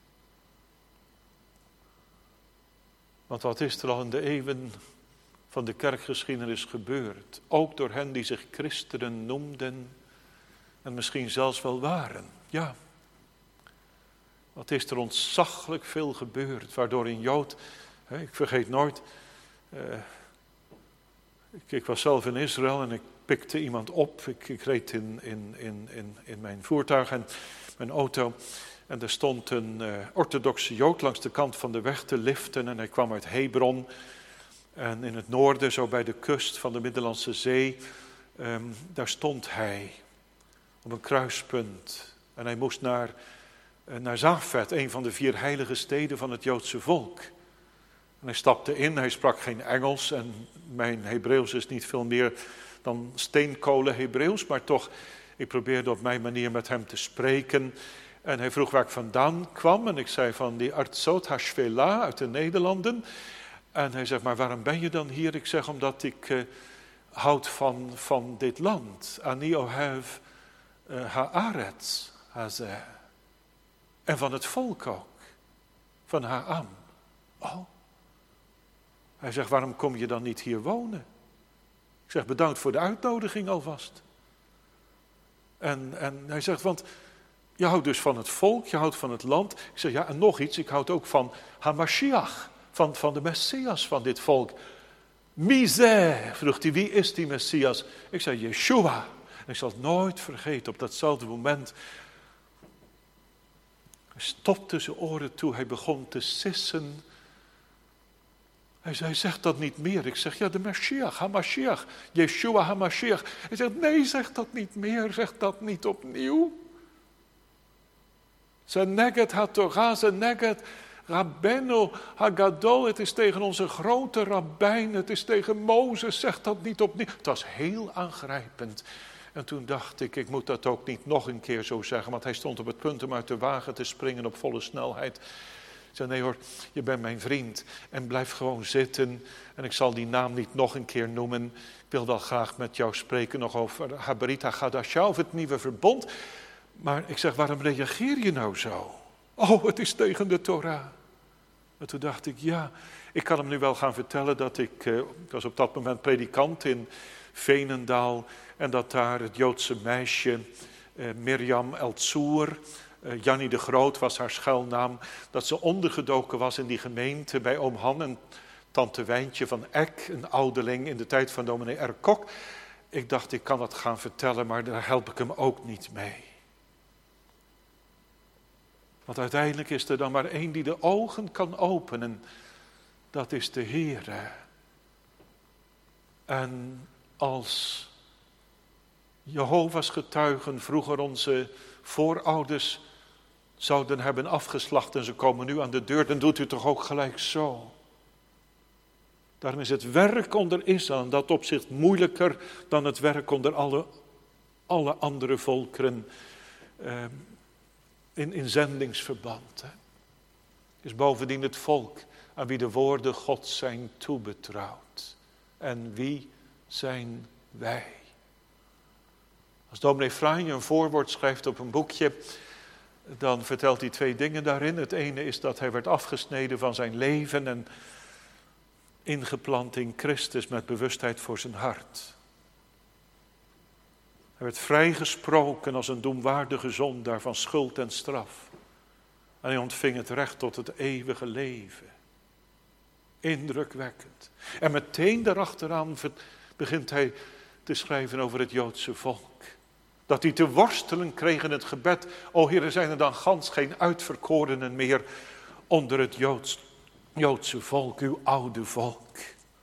Want wat is er al in de eeuwen van de kerkgeschiedenis gebeurd? Ook door hen die zich christenen noemden en misschien zelfs wel waren. Ja. Wat is er ontzaglijk veel gebeurd, waardoor een Jood, hè, ik vergeet nooit, uh, ik, ik was zelf in Israël en ik pikte iemand op. Ik, ik reed in, in, in, in, in mijn voertuig en mijn auto. En er stond een uh, orthodoxe Jood langs de kant van de weg te liften. En hij kwam uit Hebron. En in het noorden, zo bij de kust van de Middellandse Zee, um, daar stond hij. Op een kruispunt. En hij moest naar, uh, naar Zafet, een van de vier heilige steden van het Joodse volk. En hij stapte in, hij sprak geen Engels. En mijn Hebreeuws is niet veel meer dan steenkolen Hebreeuws. Maar toch, ik probeerde op mijn manier met hem te spreken. En hij vroeg waar ik vandaan kwam. En ik zei van die Artsot Hashvela uit de Nederlanden. En hij zegt, maar waarom ben je dan hier? Ik zeg, omdat ik uh, houd van, van dit land. Ani ohev uh, haaretz hazeh. En van het volk ook. Van Ha'am. Oh. Hij zegt, waarom kom je dan niet hier wonen? Ik zeg, bedankt voor de uitnodiging alvast. En, en hij zegt, want je houdt dus van het volk, je houdt van het land. Ik zeg, ja, en nog iets, ik houd ook van Hamashiach, van, van de Messias van dit volk. Misé, vroeg hij, wie is die Messias? Ik zei, Yeshua. En ik zal het nooit vergeten, op datzelfde moment. Hij stopte zijn oren toe, hij begon te sissen. Hij zei, zeg dat niet meer. Ik zeg, ja, de Mashiach, HaMashiach, Yeshua HaMashiach. Hij zegt, nee, zeg dat niet meer, zeg dat niet opnieuw. Zeneget HaTorah, Zeneget Rabbeinu HaGadol. Het is tegen onze grote rabbijn, het is tegen Mozes, zeg dat niet opnieuw. Het was heel aangrijpend. En toen dacht ik, ik moet dat ook niet nog een keer zo zeggen, want hij stond op het punt om uit de wagen te springen op volle snelheid. Ik zei, nee hoor, je bent mijn vriend en blijf gewoon zitten. En ik zal die naam niet nog een keer noemen. Ik wil wel graag met jou spreken nog over Haberit HaChadashah, of het nieuwe verbond. Maar ik zeg, waarom reageer je nou zo? Oh, het is tegen de Torah. En toen dacht ik, ja, ik kan hem nu wel gaan vertellen dat ik, uh, ik was op dat moment predikant in Veenendaal. En dat daar het Joodse meisje uh, Mirjam Eltsoer, uh, Jannie de Groot was haar schuilnaam, dat ze ondergedoken was in die gemeente bij oom Han en tante Wijntje van Eck, een ouderling in de tijd van dominee R. Kok. Ik dacht, ik kan dat gaan vertellen, maar daar help ik hem ook niet mee. Want uiteindelijk is er dan maar één die de ogen kan openen. Dat is de Heere. En als Jehovah's getuigen vroeger onze voorouders zouden hebben afgeslacht en ze komen nu aan de deur, dan doet u toch ook gelijk zo. Daarom is het werk onder Israël in dat opzicht moeilijker dan het werk onder alle, alle andere volkeren eh, in, in zendingsverband. Hè. Het is bovendien het volk aan wie de woorden Gods zijn toebetrouwd. En wie zijn wij? Als dominee Franje een voorwoord schrijft op een boekje, dan vertelt hij twee dingen daarin. Het ene is dat hij werd afgesneden van zijn leven en ingeplant in Christus met bewustheid voor zijn hart. Hij werd vrijgesproken als een doemwaardige zondaar van schuld en straf. En hij ontving het recht tot het eeuwige leven. Indrukwekkend. En meteen daarachteraan begint hij te schrijven over het Joodse volk. Dat hij te worstelen kreeg in het gebed. O Heer, er zijn er dan gans geen uitverkorenen meer onder het Joods, Joodse volk, uw oude volk.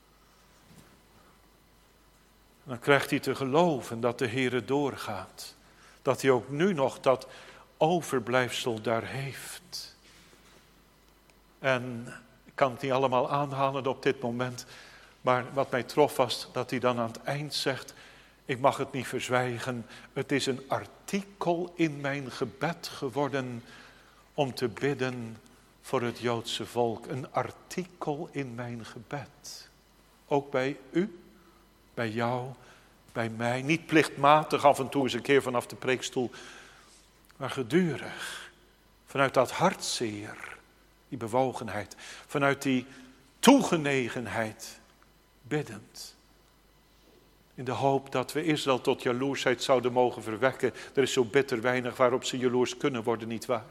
En dan krijgt hij te geloven dat de Heer doorgaat. Dat hij ook nu nog dat overblijfsel daar heeft. En ik kan het niet allemaal aanhalen op dit moment. Maar wat mij trof was dat hij dan aan het eind zegt, ik mag het niet verzwijgen. Het is een artikel in mijn gebed geworden om te bidden voor het Joodse volk. Een artikel in mijn gebed. Ook bij u, bij jou, bij mij. Niet plichtmatig af en toe eens een keer vanaf de preekstoel. Maar gedurig. Vanuit dat hartzeer. Die bewogenheid. Vanuit die toegenegenheid. Biddend. In de hoop dat we Israël tot jaloersheid zouden mogen verwekken. Er is zo bitter weinig waarop ze jaloers kunnen worden, nietwaar?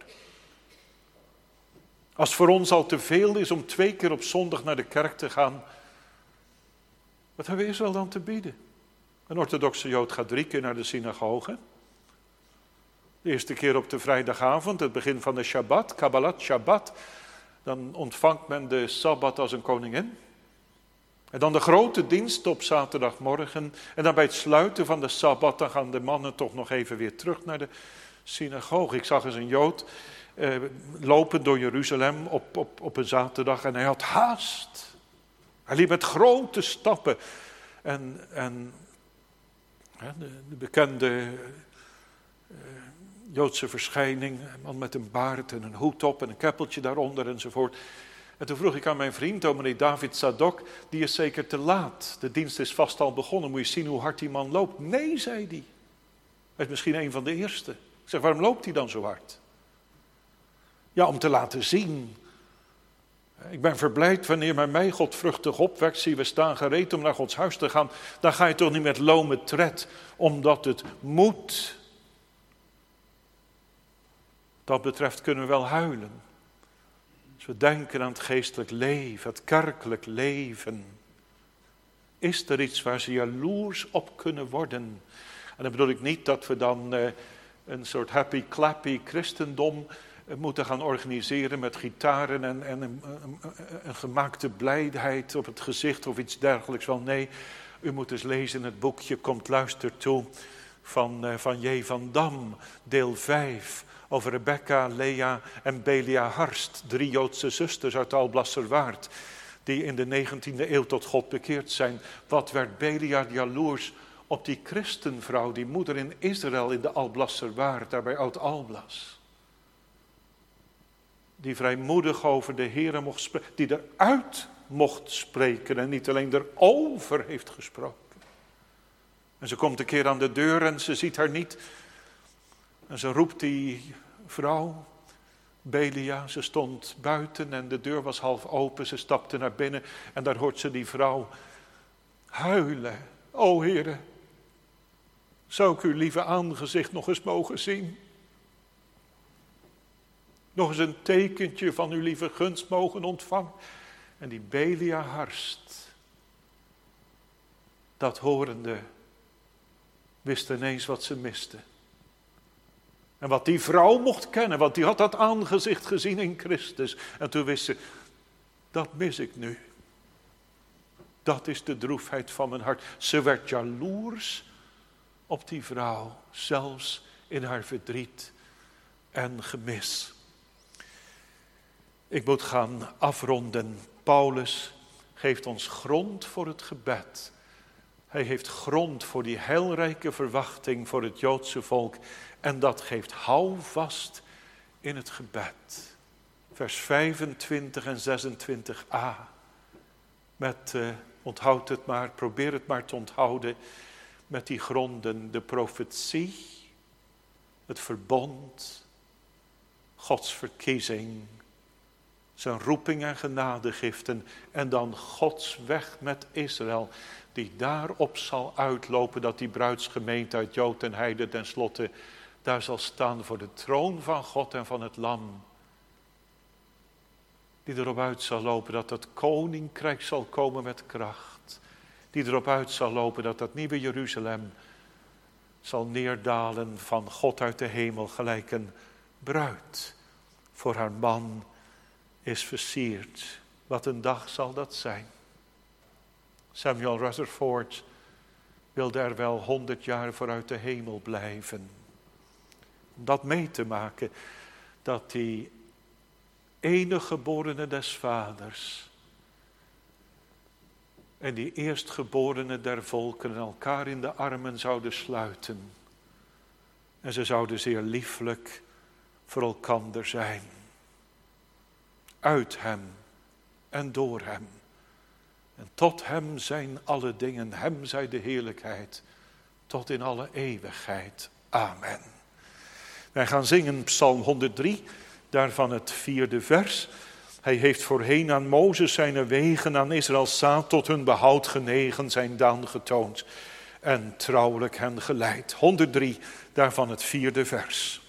Als het voor ons al te veel is om twee keer op zondag naar de kerk te gaan. Wat hebben we Israël dan te bieden? Een orthodoxe Jood gaat drie keer naar de synagoge. De eerste keer op de vrijdagavond, het begin van de Shabbat, Kabbalat Shabbat. Dan ontvangt men de Sabbat als een koningin. En dan de grote dienst op zaterdagmorgen. En dan bij het sluiten van de Sabbat, dan gaan de mannen toch nog even weer terug naar de synagoge. Ik zag eens een Jood eh, lopen door Jeruzalem op, op, op een zaterdag en hij had haast. Hij liep met grote stappen. En, en de, de bekende uh, Joodse verschijning, een man met een baard en een hoed op en een keppeltje daaronder enzovoort. En toen vroeg ik aan mijn vriend, dominee David Sadok, die is zeker te laat. De dienst is vast al begonnen, moet je zien hoe hard die man loopt. Nee, zei hij. Hij is misschien een van de eerste. Ik zeg, waarom loopt hij dan zo hard? Ja, om te laten zien. Ik ben verblijd wanneer men mij godvruchtig opwekt, zie we staan gereed om naar Gods huis te gaan. Dan ga je toch niet met lome tred, omdat het moet. Dat betreft kunnen we wel huilen. Als we denken aan het geestelijk leven, het kerkelijk leven. Is er iets waar ze jaloers op kunnen worden? En dan bedoel ik niet dat we dan uh, een soort happy-clappy christendom moeten gaan organiseren met gitaren en, en een, een, een gemaakte blijheid op het gezicht of iets dergelijks. Wel nee, u moet eens lezen het boekje Komt luister toe van, uh, van J. van Dam, deel vijf. Over Rebecca, Lea en Belia Harst, drie Joodse zusters uit Alblasserwaard, die in de negentiende eeuw tot God bekeerd zijn. Wat werd Belia jaloers op die christenvrouw, die moeder in Israël in de Alblasserwaard, daar bij Oud-Alblas. Die vrijmoedig over de Here mocht spreken, die eruit mocht spreken en niet alleen erover heeft gesproken. En ze komt een keer aan de deur en ze ziet haar niet. En ze roept die vrouw, Belia, ze stond buiten en de deur was half open. Ze stapte naar binnen en daar hoort ze die vrouw huilen. O Heere, zou ik uw lieve aangezicht nog eens mogen zien? Nog eens een tekentje van uw lieve gunst mogen ontvangen? En die Belia Harst, dat horende, wist ineens wat ze miste. En wat die vrouw mocht kennen, want die had dat aangezicht gezien in Christus. En toen wist ze, dat mis ik nu. Dat is de droefheid van mijn hart. Ze werd jaloers op die vrouw, zelfs in haar verdriet en gemis. Ik moet gaan afronden. Paulus geeft ons grond voor het gebed. Hij heeft grond voor die heilrijke verwachting voor het Joodse volk. En dat geeft houvast in het gebed. Vers vijfentwintig en zesentwintig a. Met, uh, onthoud het maar, probeer het maar te onthouden. Met die gronden, de profetie, het verbond, Gods verkiezing, zijn roeping en genadegiften. En dan Gods weg met Israël, die daarop zal uitlopen dat die bruidsgemeente uit Jood en Heide tenslotte daar zal staan voor de troon van God en van het Lam. Die erop uit zal lopen dat het koninkrijk zal komen met kracht. Die erop uit zal lopen dat dat nieuwe Jeruzalem zal neerdalen van God uit de hemel, gelijk een bruid voor haar man is versierd. Wat een dag zal dat zijn. Samuel Rutherford wilde er wel honderd jaar vooruit de hemel blijven. Om dat mee te maken, dat die enige geborene des vaders en die eerstgeborene der volken elkaar in de armen zouden sluiten. En ze zouden zeer lieflijk voor elkander zijn. Uit hem en door hem. En tot hem zijn alle dingen, hem zij de heerlijkheid, tot in alle eeuwigheid. Amen. Wij gaan zingen Psalm honderddrie, daarvan het vierde vers. Hij heeft voorheen aan Mozes zijn wegen, aan Israëls zaad tot hun behoud genegen, zijn daan getoond en trouwelijk hen geleid. honderddrie, daarvan het vierde vers.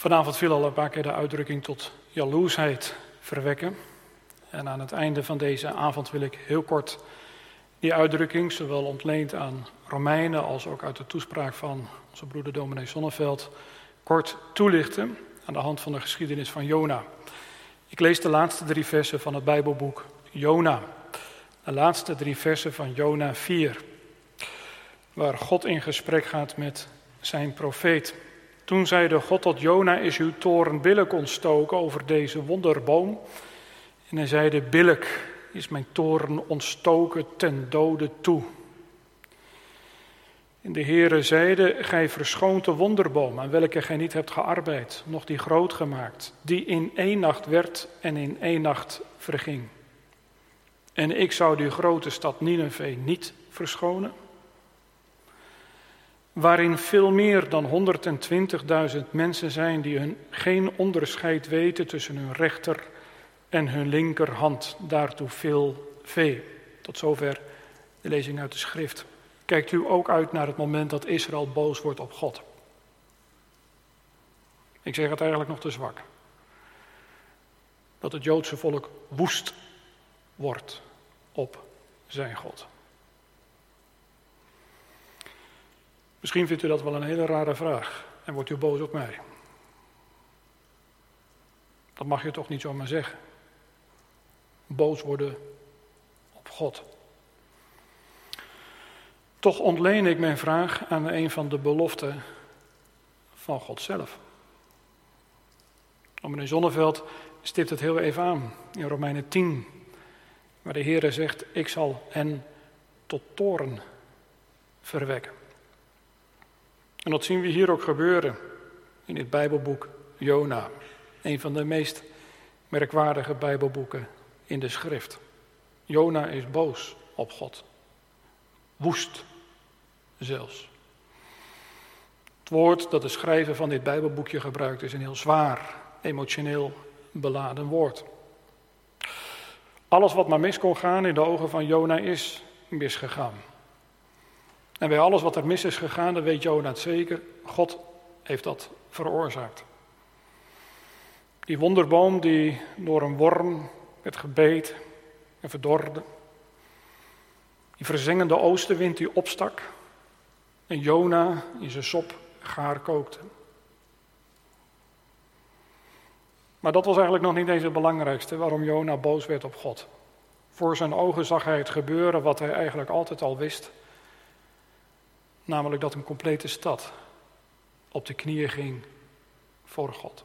Vanavond viel al een paar keer de uitdrukking tot jaloersheid verwekken. En aan het einde van deze avond wil ik heel kort die uitdrukking, zowel ontleend aan Romeinen als ook uit de toespraak van onze broeder dominee Sonneveld, kort toelichten aan de hand van de geschiedenis van Jona. Ik lees de laatste drie versen van het Bijbelboek Jona. De laatste drie versen van Jona vier, waar God in gesprek gaat met zijn profeet. Toen zeide God tot Jona, is uw toorn billijk ontstoken over deze wonderboom? En hij zeide, billijk is mijn toorn ontstoken ten dode toe. En de Heere zeide, gij verschoont de wonderboom, aan welke gij niet hebt gearbeid, nog die groot gemaakt, die in één nacht werd en in één nacht verging. En ik zou die grote stad Nineve niet verschonen, waarin veel meer dan honderdtwintigduizend mensen zijn die hun geen onderscheid weten tussen hun rechter en hun linkerhand, daartoe veel vee. Tot zover de lezing uit de schrift. Kijkt u ook uit naar het moment dat Israël boos wordt op God? Ik zeg het eigenlijk nog te zwak. Dat het Joodse volk woest wordt op zijn God. Misschien vindt u dat wel een hele rare vraag en wordt u boos op mij. Dat mag je toch niet zomaar zeggen. Boos worden op God. Toch ontleen ik mijn vraag aan een van de beloften van God zelf. Meneer Zonneveld stipt het heel even aan in Romeinen tien, waar de Heere zegt, ik zal hen tot toorn verwekken. En dat zien we hier ook gebeuren in het Bijbelboek Jona, een van de meest merkwaardige Bijbelboeken in de schrift. Jona is boos op God. Woest zelfs. Het woord dat de schrijver van dit Bijbelboekje gebruikt is een heel zwaar, emotioneel beladen woord. Alles wat maar mis kon gaan in de ogen van Jona is misgegaan. En bij alles wat er mis is gegaan, dan weet Jona het zeker, God heeft dat veroorzaakt. Die wonderboom die door een worm werd gebeet en verdorde. Die verzengende oostenwind die opstak en Jona in zijn sop gaar kookte. Maar dat was eigenlijk nog niet eens het belangrijkste waarom Jona boos werd op God. Voor zijn ogen zag hij het gebeuren wat hij eigenlijk altijd al wist. Namelijk dat een complete stad op de knieën ging voor God.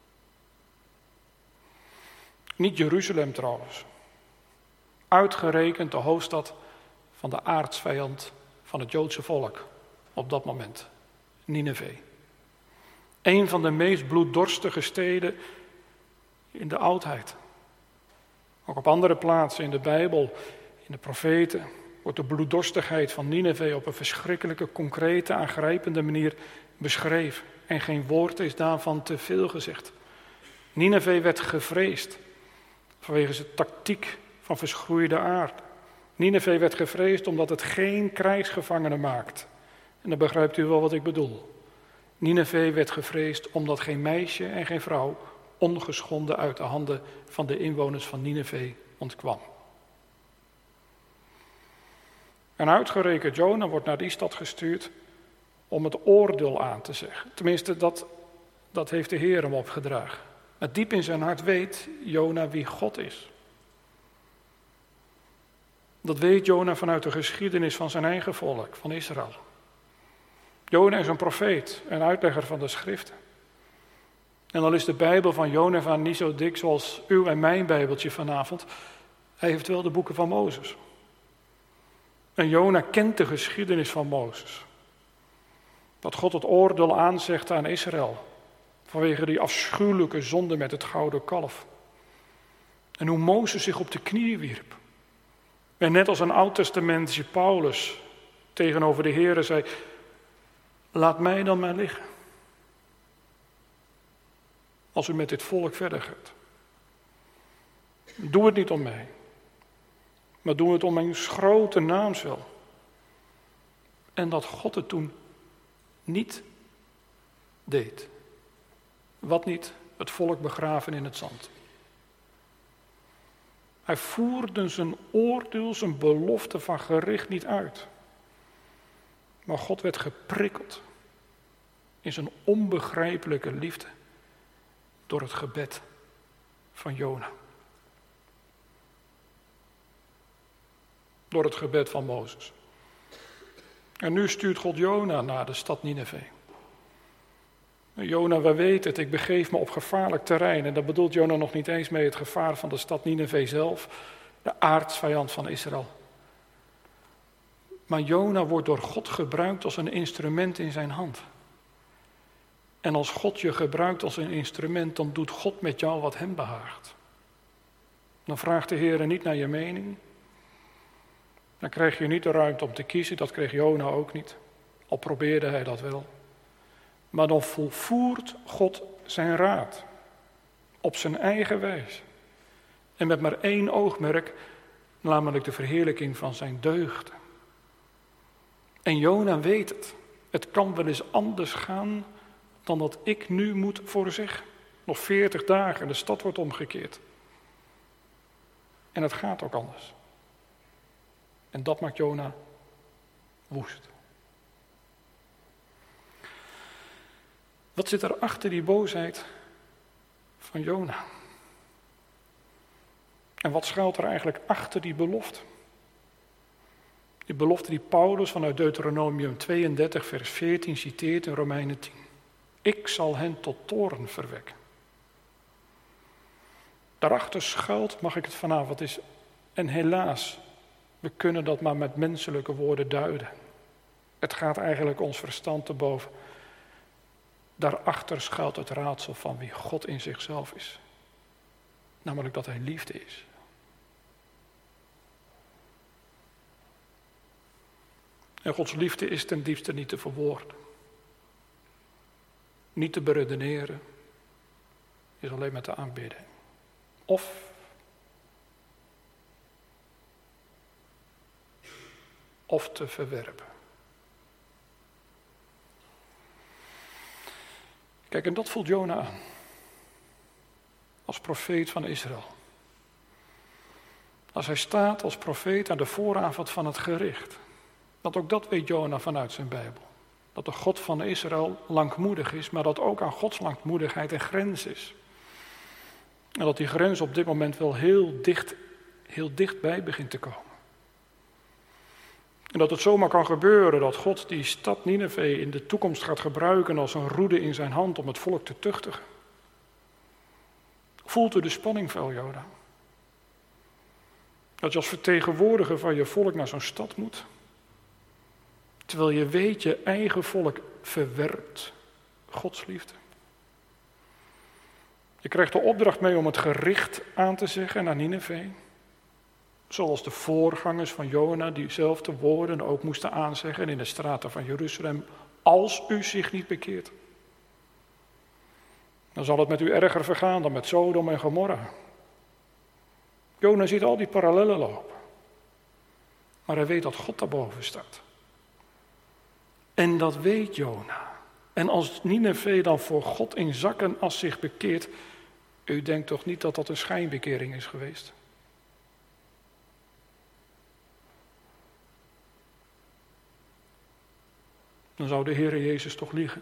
Niet Jeruzalem trouwens. Uitgerekend de hoofdstad van de aartsvijand van het Joodse volk op dat moment. Nineve. Een van de meest bloeddorstige steden in de oudheid. Ook op andere plaatsen in de Bijbel, in de profeten, wordt de bloeddorstigheid van Nineve op een verschrikkelijke, concrete, aangrijpende manier beschreven. En geen woord is daarvan te veel gezegd. Nineve werd gevreesd vanwege zijn tactiek van verschroeide aarde. Nineve werd gevreesd omdat het geen krijgsgevangenen maakt. En dan begrijpt u wel wat ik bedoel. Nineve werd gevreesd omdat geen meisje en geen vrouw ongeschonden uit de handen van de inwoners van Nineve ontkwam. En uitgerekend Jona wordt naar die stad gestuurd om het oordeel aan te zeggen. Tenminste, dat, dat heeft de Heer hem opgedragen. Maar diep in zijn hart weet Jona wie God is. Dat weet Jona vanuit de geschiedenis van zijn eigen volk, van Israël. Jona is een profeet, een uitlegger van de schriften. En dan is de Bijbel van Jona niet zo dik zoals uw en mijn Bijbeltje vanavond. Hij heeft wel de boeken van Mozes. En Jona kent de geschiedenis van Mozes. Dat God het oordeel aanzegt aan Israël. Vanwege die afschuwelijke zonde met het gouden kalf. En hoe Mozes zich op de knieën wierp. En net als een oud-testamentische Paulus tegenover de Heere zei, laat mij dan maar liggen. Als u met dit volk verder gaat. Doe het niet om mij. Maar doe het om mijn grote naamswil. En dat God het toen niet deed. Wat niet? Het volk begraven in het zand. Hij voerde zijn oordeel, zijn belofte van gericht niet uit. Maar God werd geprikkeld in zijn onbegrijpelijke liefde door het gebed van Jona. Door het gebed van Mozes. En nu stuurt God Jona naar de stad Nineve. Jona, wij weten het, ik begeef me op gevaarlijk terrein. En daar bedoelt Jona nog niet eens mee het gevaar van de stad Nineve zelf, de aartsvijand van Israël. Maar Jona wordt door God gebruikt als een instrument in zijn hand. En als God je gebruikt als een instrument, dan doet God met jou wat hem behaagt. Dan vraagt de Heer niet naar je mening. Dan krijg je niet de ruimte om te kiezen, dat kreeg Jona ook niet. Al probeerde hij dat wel. Maar dan volvoert God zijn raad. Op zijn eigen wijze. En met maar één oogmerk, namelijk de verheerlijking van zijn deugden. En Jona weet het. Het kan wel eens anders gaan dan dat ik nu moet voorzeggen. Nog veertig dagen en de stad wordt omgekeerd. En het gaat ook anders. En dat maakt Jona woest. Wat zit er achter die boosheid van Jona? En wat schuilt er eigenlijk achter die belofte? Die belofte die Paulus vanuit Deuteronomium tweeëndertig vers veertien citeert in Romeinen tien. Ik zal hen tot toorn verwekken. Daarachter schuilt, mag ik het vanavond eens, en helaas, we kunnen dat maar met menselijke woorden duiden. Het gaat eigenlijk ons verstand te boven. Daarachter schuilt het raadsel van wie God in zichzelf is. Namelijk dat hij liefde is. En Gods liefde is ten diepste niet te verwoorden. Niet te beredeneren. Is alleen maar te aanbidden. Of of te verwerpen. Kijk, en dat voelt Jona aan. Als profeet van Israël. Als hij staat als profeet aan de vooravond van het gericht. Dat ook dat weet Jona vanuit zijn Bijbel. Dat de God van Israël langmoedig is, maar dat ook aan Gods langmoedigheid een grens is. En dat die grens op dit moment wel heel dicht, heel dichtbij begint te komen. En dat het zomaar kan gebeuren dat God die stad Nineve in de toekomst gaat gebruiken als een roede in zijn hand om het volk te tuchtigen. Voelt u de spanning van Jona? Dat je als vertegenwoordiger van je volk naar zo'n stad moet. Terwijl je weet je eigen volk verwerpt Gods liefde. Je krijgt de opdracht mee om het gericht aan te zeggen naar Nineve. Zoals de voorgangers van Jona diezelfde woorden ook moesten aanzeggen in de straten van Jeruzalem. Als u zich niet bekeert. Dan zal het met u erger vergaan dan met Sodom en Gomorra. Jona ziet al die parallellen lopen. Maar hij weet dat God daarboven staat. En dat weet Jona. En als Nineve dan voor God in zakken als zich bekeert. U denkt toch niet dat dat een schijnbekering is geweest? Dan zou de Heere Jezus toch liegen.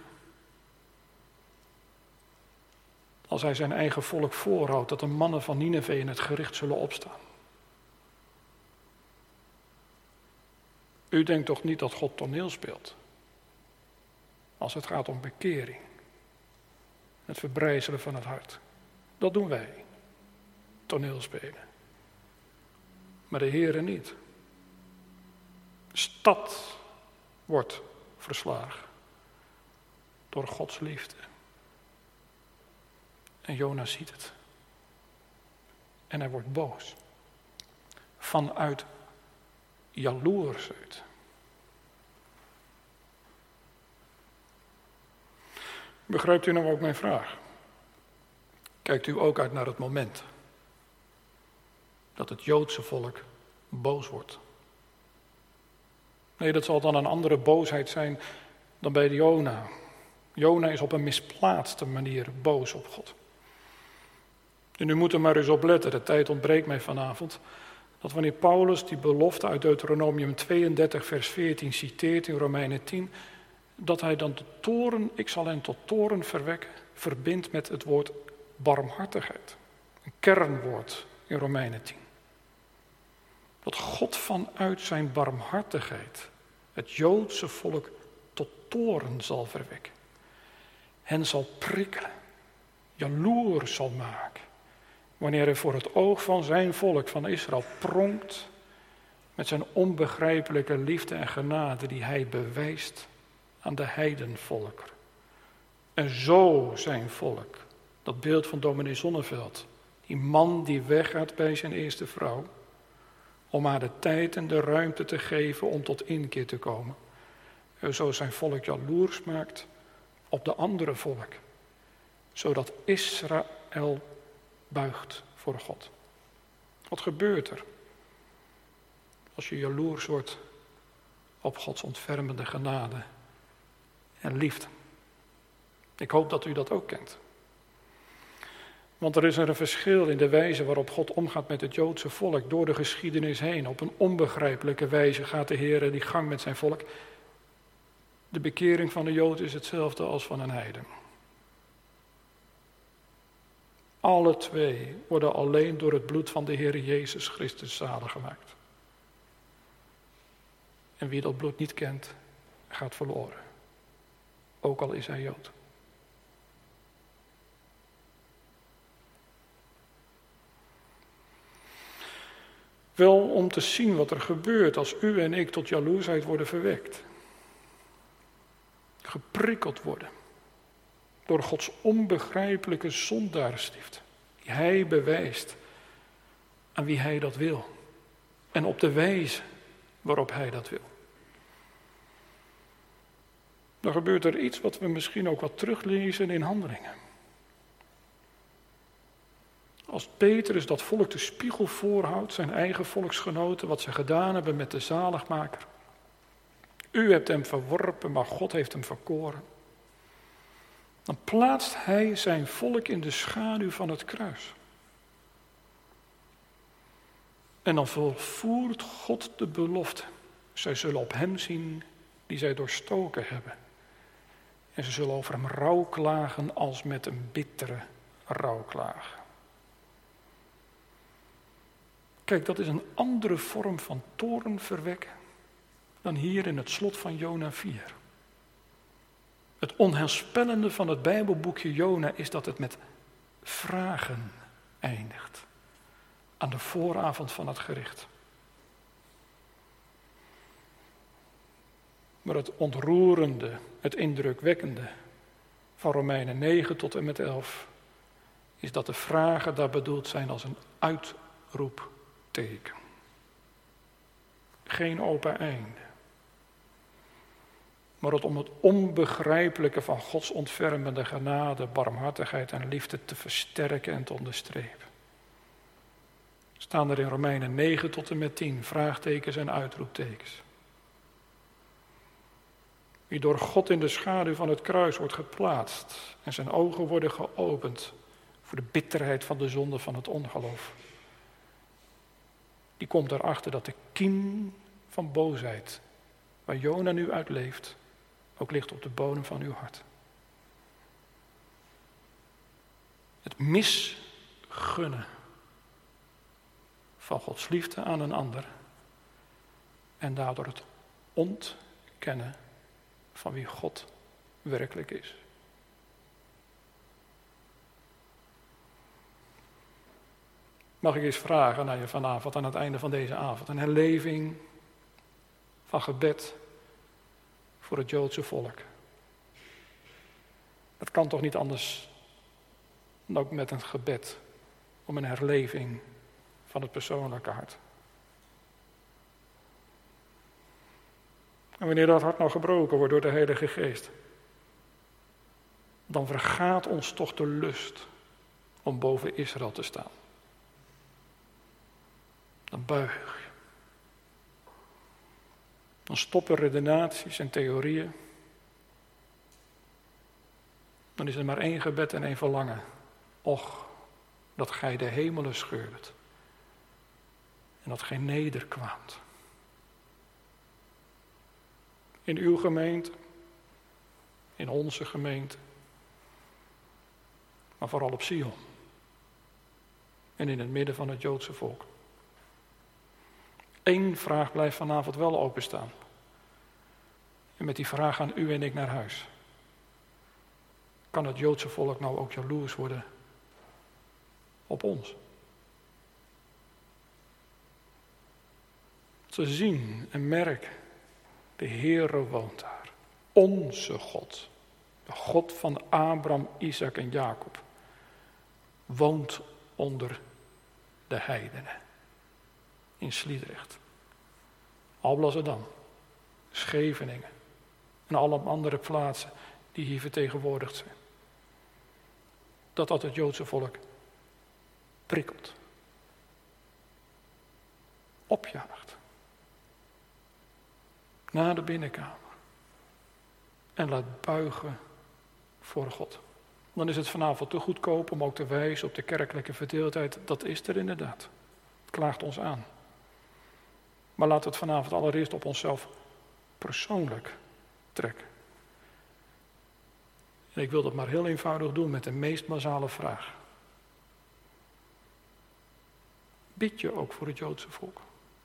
Als hij zijn eigen volk voorhoudt dat de mannen van Nineve in het gericht zullen opstaan. U denkt toch niet dat God toneel speelt? Als het gaat om bekering. Het verbrijzelen van het hart. Dat doen wij. Toneel spelen. Maar de Heere niet. De stad wordt verslagen. Door Gods liefde. En Jona ziet het. En hij wordt boos. Vanuit jaloersheid. Begrijpt u nou ook mijn vraag? Kijkt u ook uit naar het moment dat het Joodse volk boos wordt? Nee, dat zal dan een andere boosheid zijn dan bij de Jona. Jona is op een misplaatste manier boos op God. En u moet er maar eens op letten, de tijd ontbreekt mij vanavond, dat wanneer Paulus die belofte uit Deuteronomium tweeëndertig vers veertien citeert in Romeinen tien, dat hij dan de toorn, ik zal hen tot toorn verwekken, verbindt met het woord barmhartigheid. Een kernwoord in Romeinen tien. Dat God vanuit zijn barmhartigheid het Joodse volk tot toorn zal verwekken. Hen zal prikkelen, jaloers zal maken, wanneer hij voor het oog van zijn volk van Israël pronkt met zijn onbegrijpelijke liefde en genade die hij bewijst aan de heidenvolker. En zo zijn volk, dat beeld van dominee Zonneveld, die man die weggaat bij zijn eerste vrouw, om haar de tijd en de ruimte te geven om tot inkeer te komen. En zo zijn volk jaloers maakt op de andere volk, zodat Israël buigt voor God. Wat gebeurt er als je jaloers wordt op Gods ontfermende genade en liefde? Ik hoop dat u dat ook kent. Want er is er een verschil in de wijze waarop God omgaat met het Joodse volk door de geschiedenis heen. Op een onbegrijpelijke wijze gaat de Heer die gang met zijn volk. De bekering van de Jood is hetzelfde als van een heiden. Alle twee worden alleen door het bloed van de Heer Jezus Christus zalig gemaakt. En wie dat bloed niet kent, gaat verloren. Ook al is hij Jood. Wel om te zien wat er gebeurt als u en ik tot jaloersheid worden verwekt. Geprikkeld worden door Gods onbegrijpelijke zondaarsliefde, die hij bewijst aan wie hij dat wil en op de wijze waarop hij dat wil. Dan gebeurt er iets wat we misschien ook wat teruglezen in Handelingen. Als Petrus dat volk de spiegel voorhoudt, zijn eigen volksgenoten, wat ze gedaan hebben met de zaligmaker. U hebt hem verworpen, maar God heeft hem verkoren. Dan plaatst hij zijn volk in de schaduw van het kruis. En dan volvoert God de belofte. Zij zullen op hem zien die zij doorstoken hebben. En ze zullen over hem rouwklagen als met een bittere rouwklaag. Kijk, dat is een andere vorm van toorn verwekken dan hier in het slot van Jona vier. Het onheilspellende van het Bijbelboekje Jona is dat het met vragen eindigt. Aan de vooravond van het gericht. Maar het ontroerende, het indrukwekkende van Romeinen negen tot en met elf is dat de vragen daar bedoeld zijn als een uitroepteken. Geen open einde. Maar het om het onbegrijpelijke van Gods ontfermende genade, barmhartigheid en liefde te versterken en te onderstrepen. Staan er in Romeinen negen tot en met tien vraagtekens en uitroeptekens. Wie door God in de schaduw van het kruis wordt geplaatst en zijn ogen worden geopend voor de bitterheid van de zonde van het ongeloof. Die komt erachter dat de kiem van boosheid, waar Jona nu uit leeft, ook ligt op de bodem van uw hart. Het misgunnen van Gods liefde aan een ander en daardoor het ontkennen van wie God werkelijk is. Mag ik eens vragen naar je vanavond, aan het einde van deze avond, een herleving van gebed voor het Joodse volk. Dat kan toch niet anders dan ook met een gebed om een herleving van het persoonlijke hart. En wanneer dat hart nou gebroken wordt door de Heilige Geest, dan vergaat ons toch de lust om boven Israël te staan. Dan buig je. Dan stoppen redenaties en theorieën. dan is er maar één gebed en één verlangen. Och, dat gij de hemelen scheurt. En dat gij nederkwaamt. In uw gemeente. In onze gemeente. Maar vooral op Sion. En in het midden van het Joodse volk. Eén vraag blijft vanavond wel openstaan. En met die vraag gaan u en ik naar huis. Kan het Joodse volk nou ook jaloers worden op ons? Ze zien en merken, de Heere woont daar. Onze God, de God van Abraham, Isaac en Jacob, woont onder de heidenen. In Sliedrecht, Alblasserdam, Scheveningen en alle andere plaatsen die hier vertegenwoordigd zijn. Dat dat het Joodse volk prikkelt, opjaagt, naar de binnenkamer en laat buigen voor God. Dan is het vanavond te goedkoop om ook te wijzen op de kerkelijke verdeeldheid. Dat is er inderdaad. Het klaagt ons aan. Maar laten we het vanavond allereerst op onszelf persoonlijk trekken. En ik wil dat maar heel eenvoudig doen met de meest basale vraag. Bid je ook voor het Joodse volk?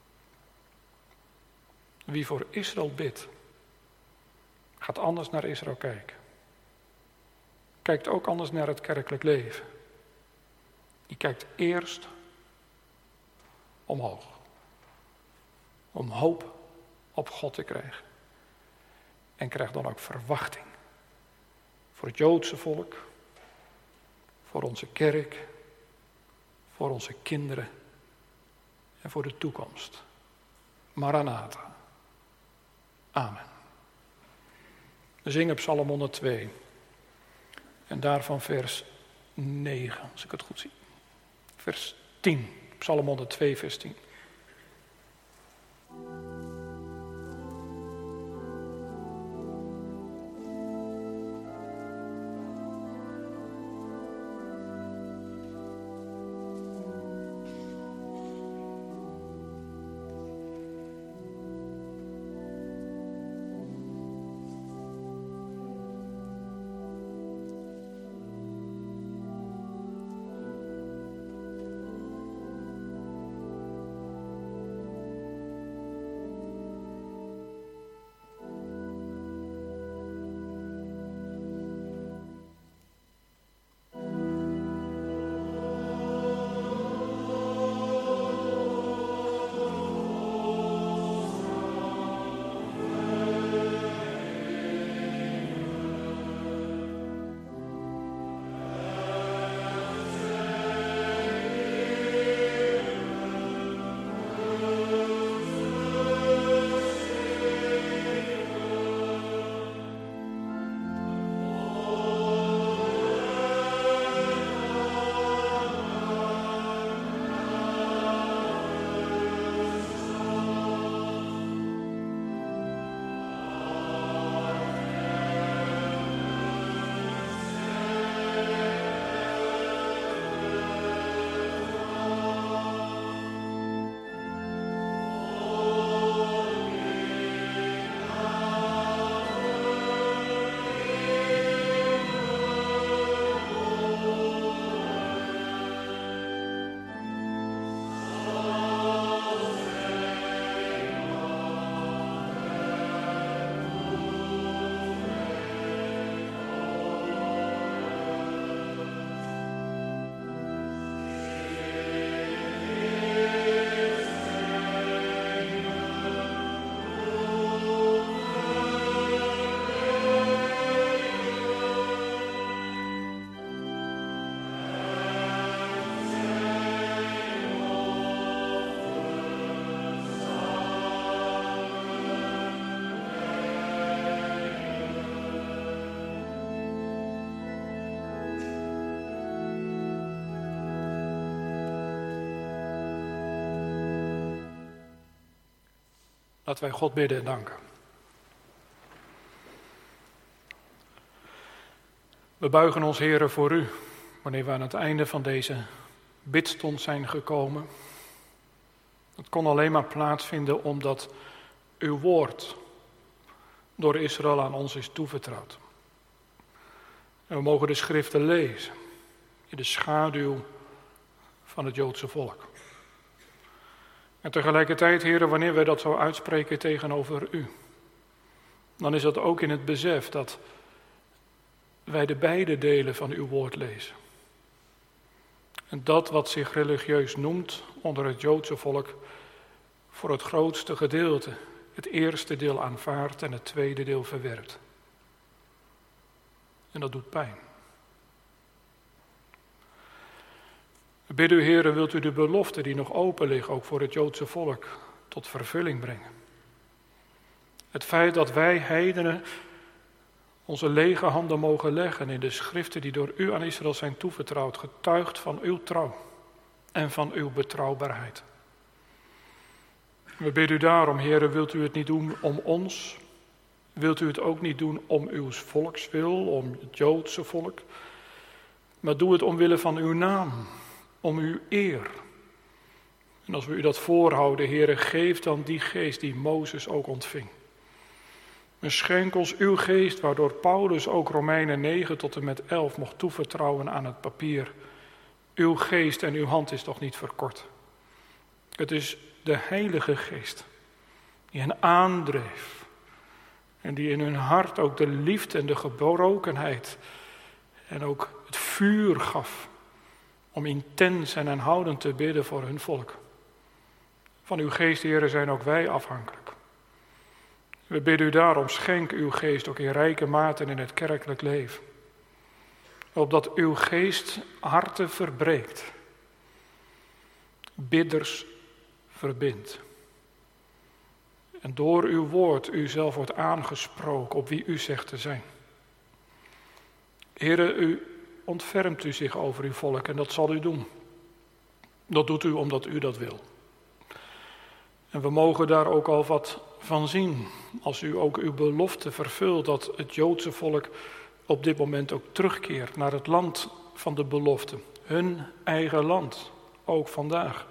Wie voor Israël bidt, gaat anders naar Israël kijken. Kijkt ook anders naar het kerkelijk leven. Die kijkt eerst omhoog. Om hoop op God te krijgen. En krijgt dan ook verwachting. Voor het Joodse volk. Voor onze kerk. Voor onze kinderen. En voor de toekomst. Maranatha. Amen. We zingen Psalm honderdtwee. En daarvan vers negen, als ik het goed zie. Vers tien. Psalm honderdtwee, vers tien. Laten wij God bidden en danken. We buigen ons, Heere, voor u, wanneer we aan het einde van deze bidstond zijn gekomen. Het kon alleen maar plaatsvinden omdat uw woord door Israël aan ons is toevertrouwd. En we mogen de schriften lezen in de schaduw van het Joodse volk. En tegelijkertijd, Heere, wanneer wij dat zo uitspreken tegenover u, dan is dat ook in het besef dat wij de beide delen van uw woord lezen. En dat wat zich religieus noemt onder het Joodse volk, voor het grootste gedeelte het eerste deel aanvaardt en het tweede deel verwerpt. En dat doet pijn. We bidden u, Heere, wilt u de belofte die nog open ligt, ook voor het Joodse volk, tot vervulling brengen. Het feit dat wij heidenen onze lege handen mogen leggen in de schriften die door u aan Israël zijn toevertrouwd, getuigt van uw trouw en van uw betrouwbaarheid. We bidden u daarom, Heere, wilt u het niet doen om ons? Wilt u het ook niet doen om uw volkswil, om het Joodse volk? Maar doe het omwille van uw naam, om uw eer. En als we u dat voorhouden, Heere, geef dan die geest die Mozes ook ontving. En schenk ons uw geest, waardoor Paulus ook Romeinen negen tot en met elf mocht toevertrouwen aan het papier. Uw geest en uw hand is toch niet verkort. Het is de Heilige Geest die hen aandreef en die in hun hart ook de liefde en de gebrokenheid en ook het vuur gaf om intens en aanhoudend te bidden voor hun volk. Van uw geest, Heere, zijn ook wij afhankelijk. We bidden u daarom, schenk uw geest ook in rijke mate in het kerkelijk leven. Opdat uw geest harten verbreekt, bidders verbindt. En door uw woord u zelf wordt aangesproken op wie u zegt te zijn. Heere, u ontfermt u zich over uw volk en dat zal u doen. Dat doet u omdat u dat wil. En we mogen daar ook al wat van zien, als u ook uw belofte vervult dat het Joodse volk op dit moment ook terugkeert naar het land van de belofte. Hun eigen land, ook vandaag.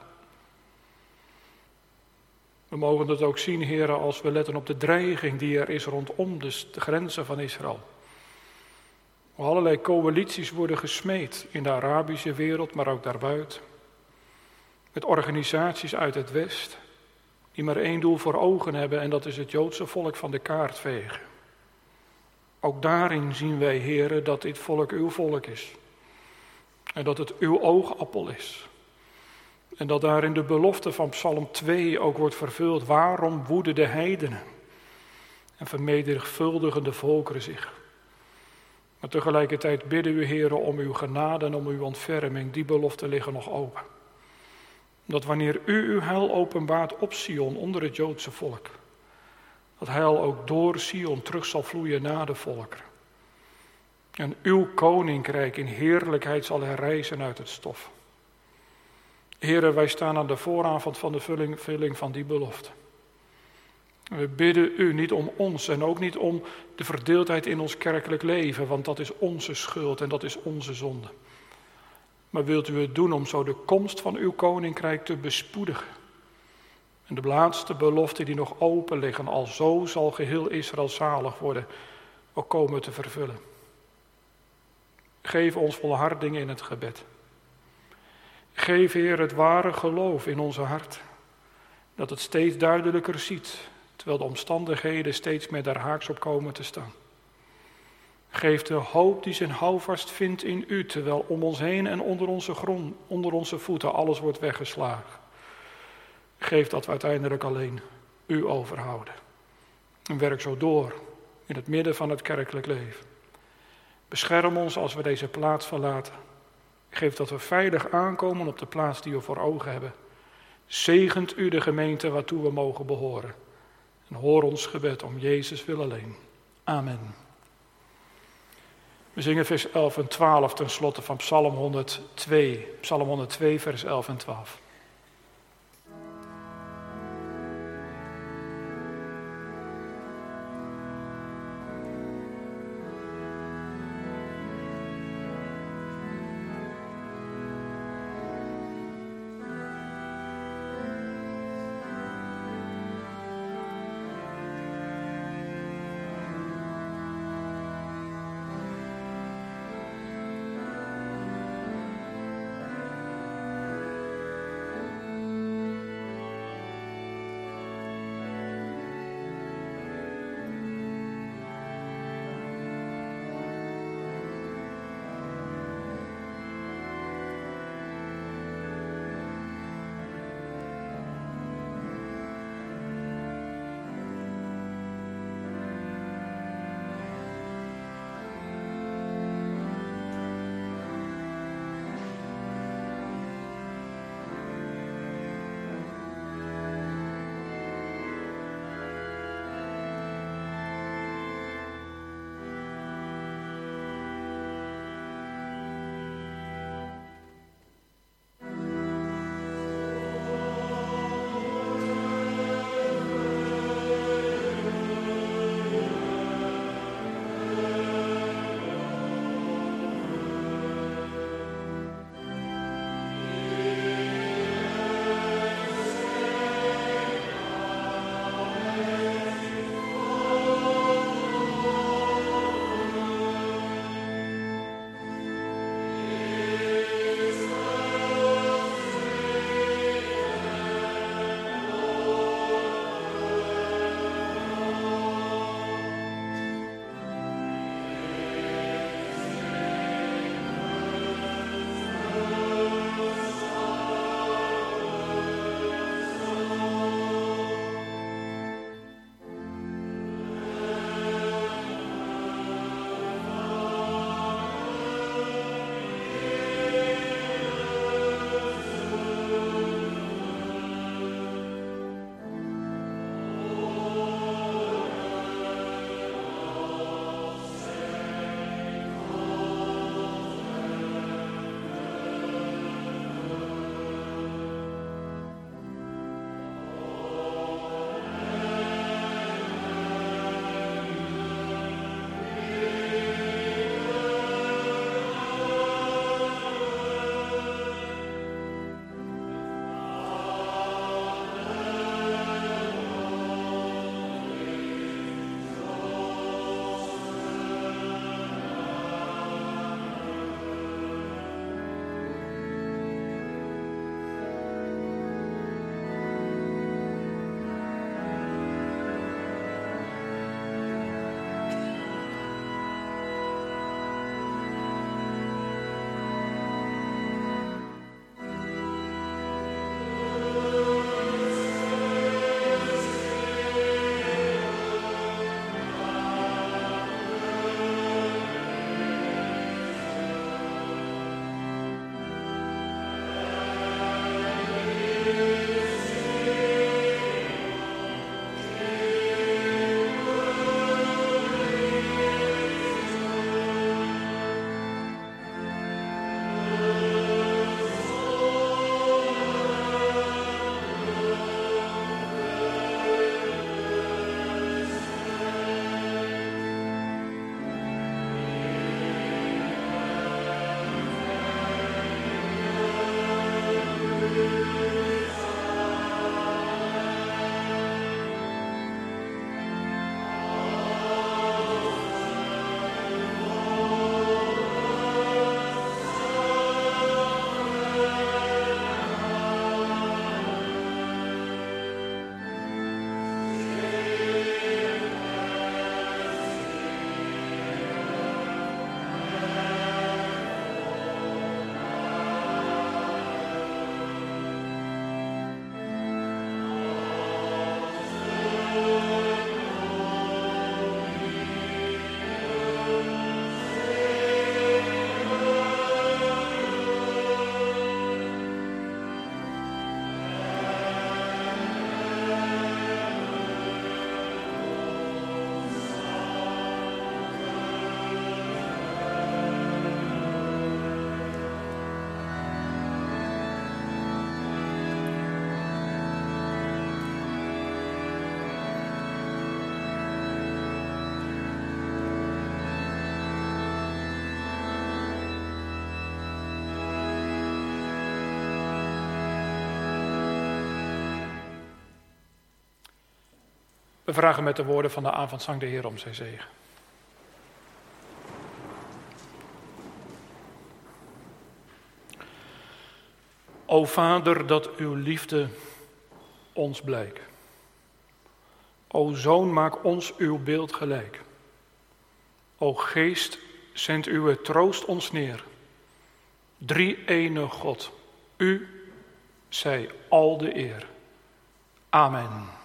We mogen het ook zien, Heere, als we letten op de dreiging die er is rondom de grenzen van Israël. Allerlei coalities worden gesmeed in de Arabische wereld, maar ook daarbuiten. Met organisaties uit het West, die maar één doel voor ogen hebben en dat is het Joodse volk van de kaart vegen. Ook daarin zien wij, Heere, dat dit volk uw volk is. En dat het uw oogappel is. En dat daarin de belofte van Psalm twee ook wordt vervuld. Waarom woeden de heidenen en vermenigvuldigen de volkeren zich? Maar tegelijkertijd bidden we, Heere, om uw genade en om uw ontferming. Die beloften liggen nog open. Dat wanneer u uw heil openbaart op Sion onder het Joodse volk, dat heil ook door Sion terug zal vloeien naar de volkeren. En uw koninkrijk in heerlijkheid zal herrijzen uit het stof. Heere, wij staan aan de vooravond van de vulling, vulling van die belofte. We bidden u niet om ons en ook niet om de verdeeldheid in ons kerkelijk leven, want dat is onze schuld en dat is onze zonde. Maar wilt u het doen om zo de komst van uw koninkrijk te bespoedigen? En de laatste belofte die nog open liggen, al zo zal geheel Israël zalig worden, ook komen te vervullen. Geef ons volharding in het gebed. Geef, Heer, het ware geloof in onze hart, dat het steeds duidelijker ziet, terwijl de omstandigheden steeds meer daar haaks op komen te staan. Geef de hoop die zijn houvast vindt in u, terwijl om ons heen en onder onze grond, onder onze voeten alles wordt weggeslagen. Geef dat we uiteindelijk alleen u overhouden. En werk zo door in het midden van het kerkelijk leven. Bescherm ons als we deze plaats verlaten. Geef dat we veilig aankomen op de plaats die we voor ogen hebben. Zegent u de gemeente waartoe we mogen behoren. En hoor ons gebed om Jezus wil alleen. Amen. We zingen vers elf en twaalf ten slotte van Psalm honderdtwee. Psalm honderdtwee, vers elf en twaalf. We vragen met de woorden van de avondzang de Heer om zijn zegen. O Vader, dat uw liefde ons blijk. O Zoon, maak ons uw beeld gelijk. O Geest, zend uw troost ons neer. Drie-ene God, u zij al de eer. Amen.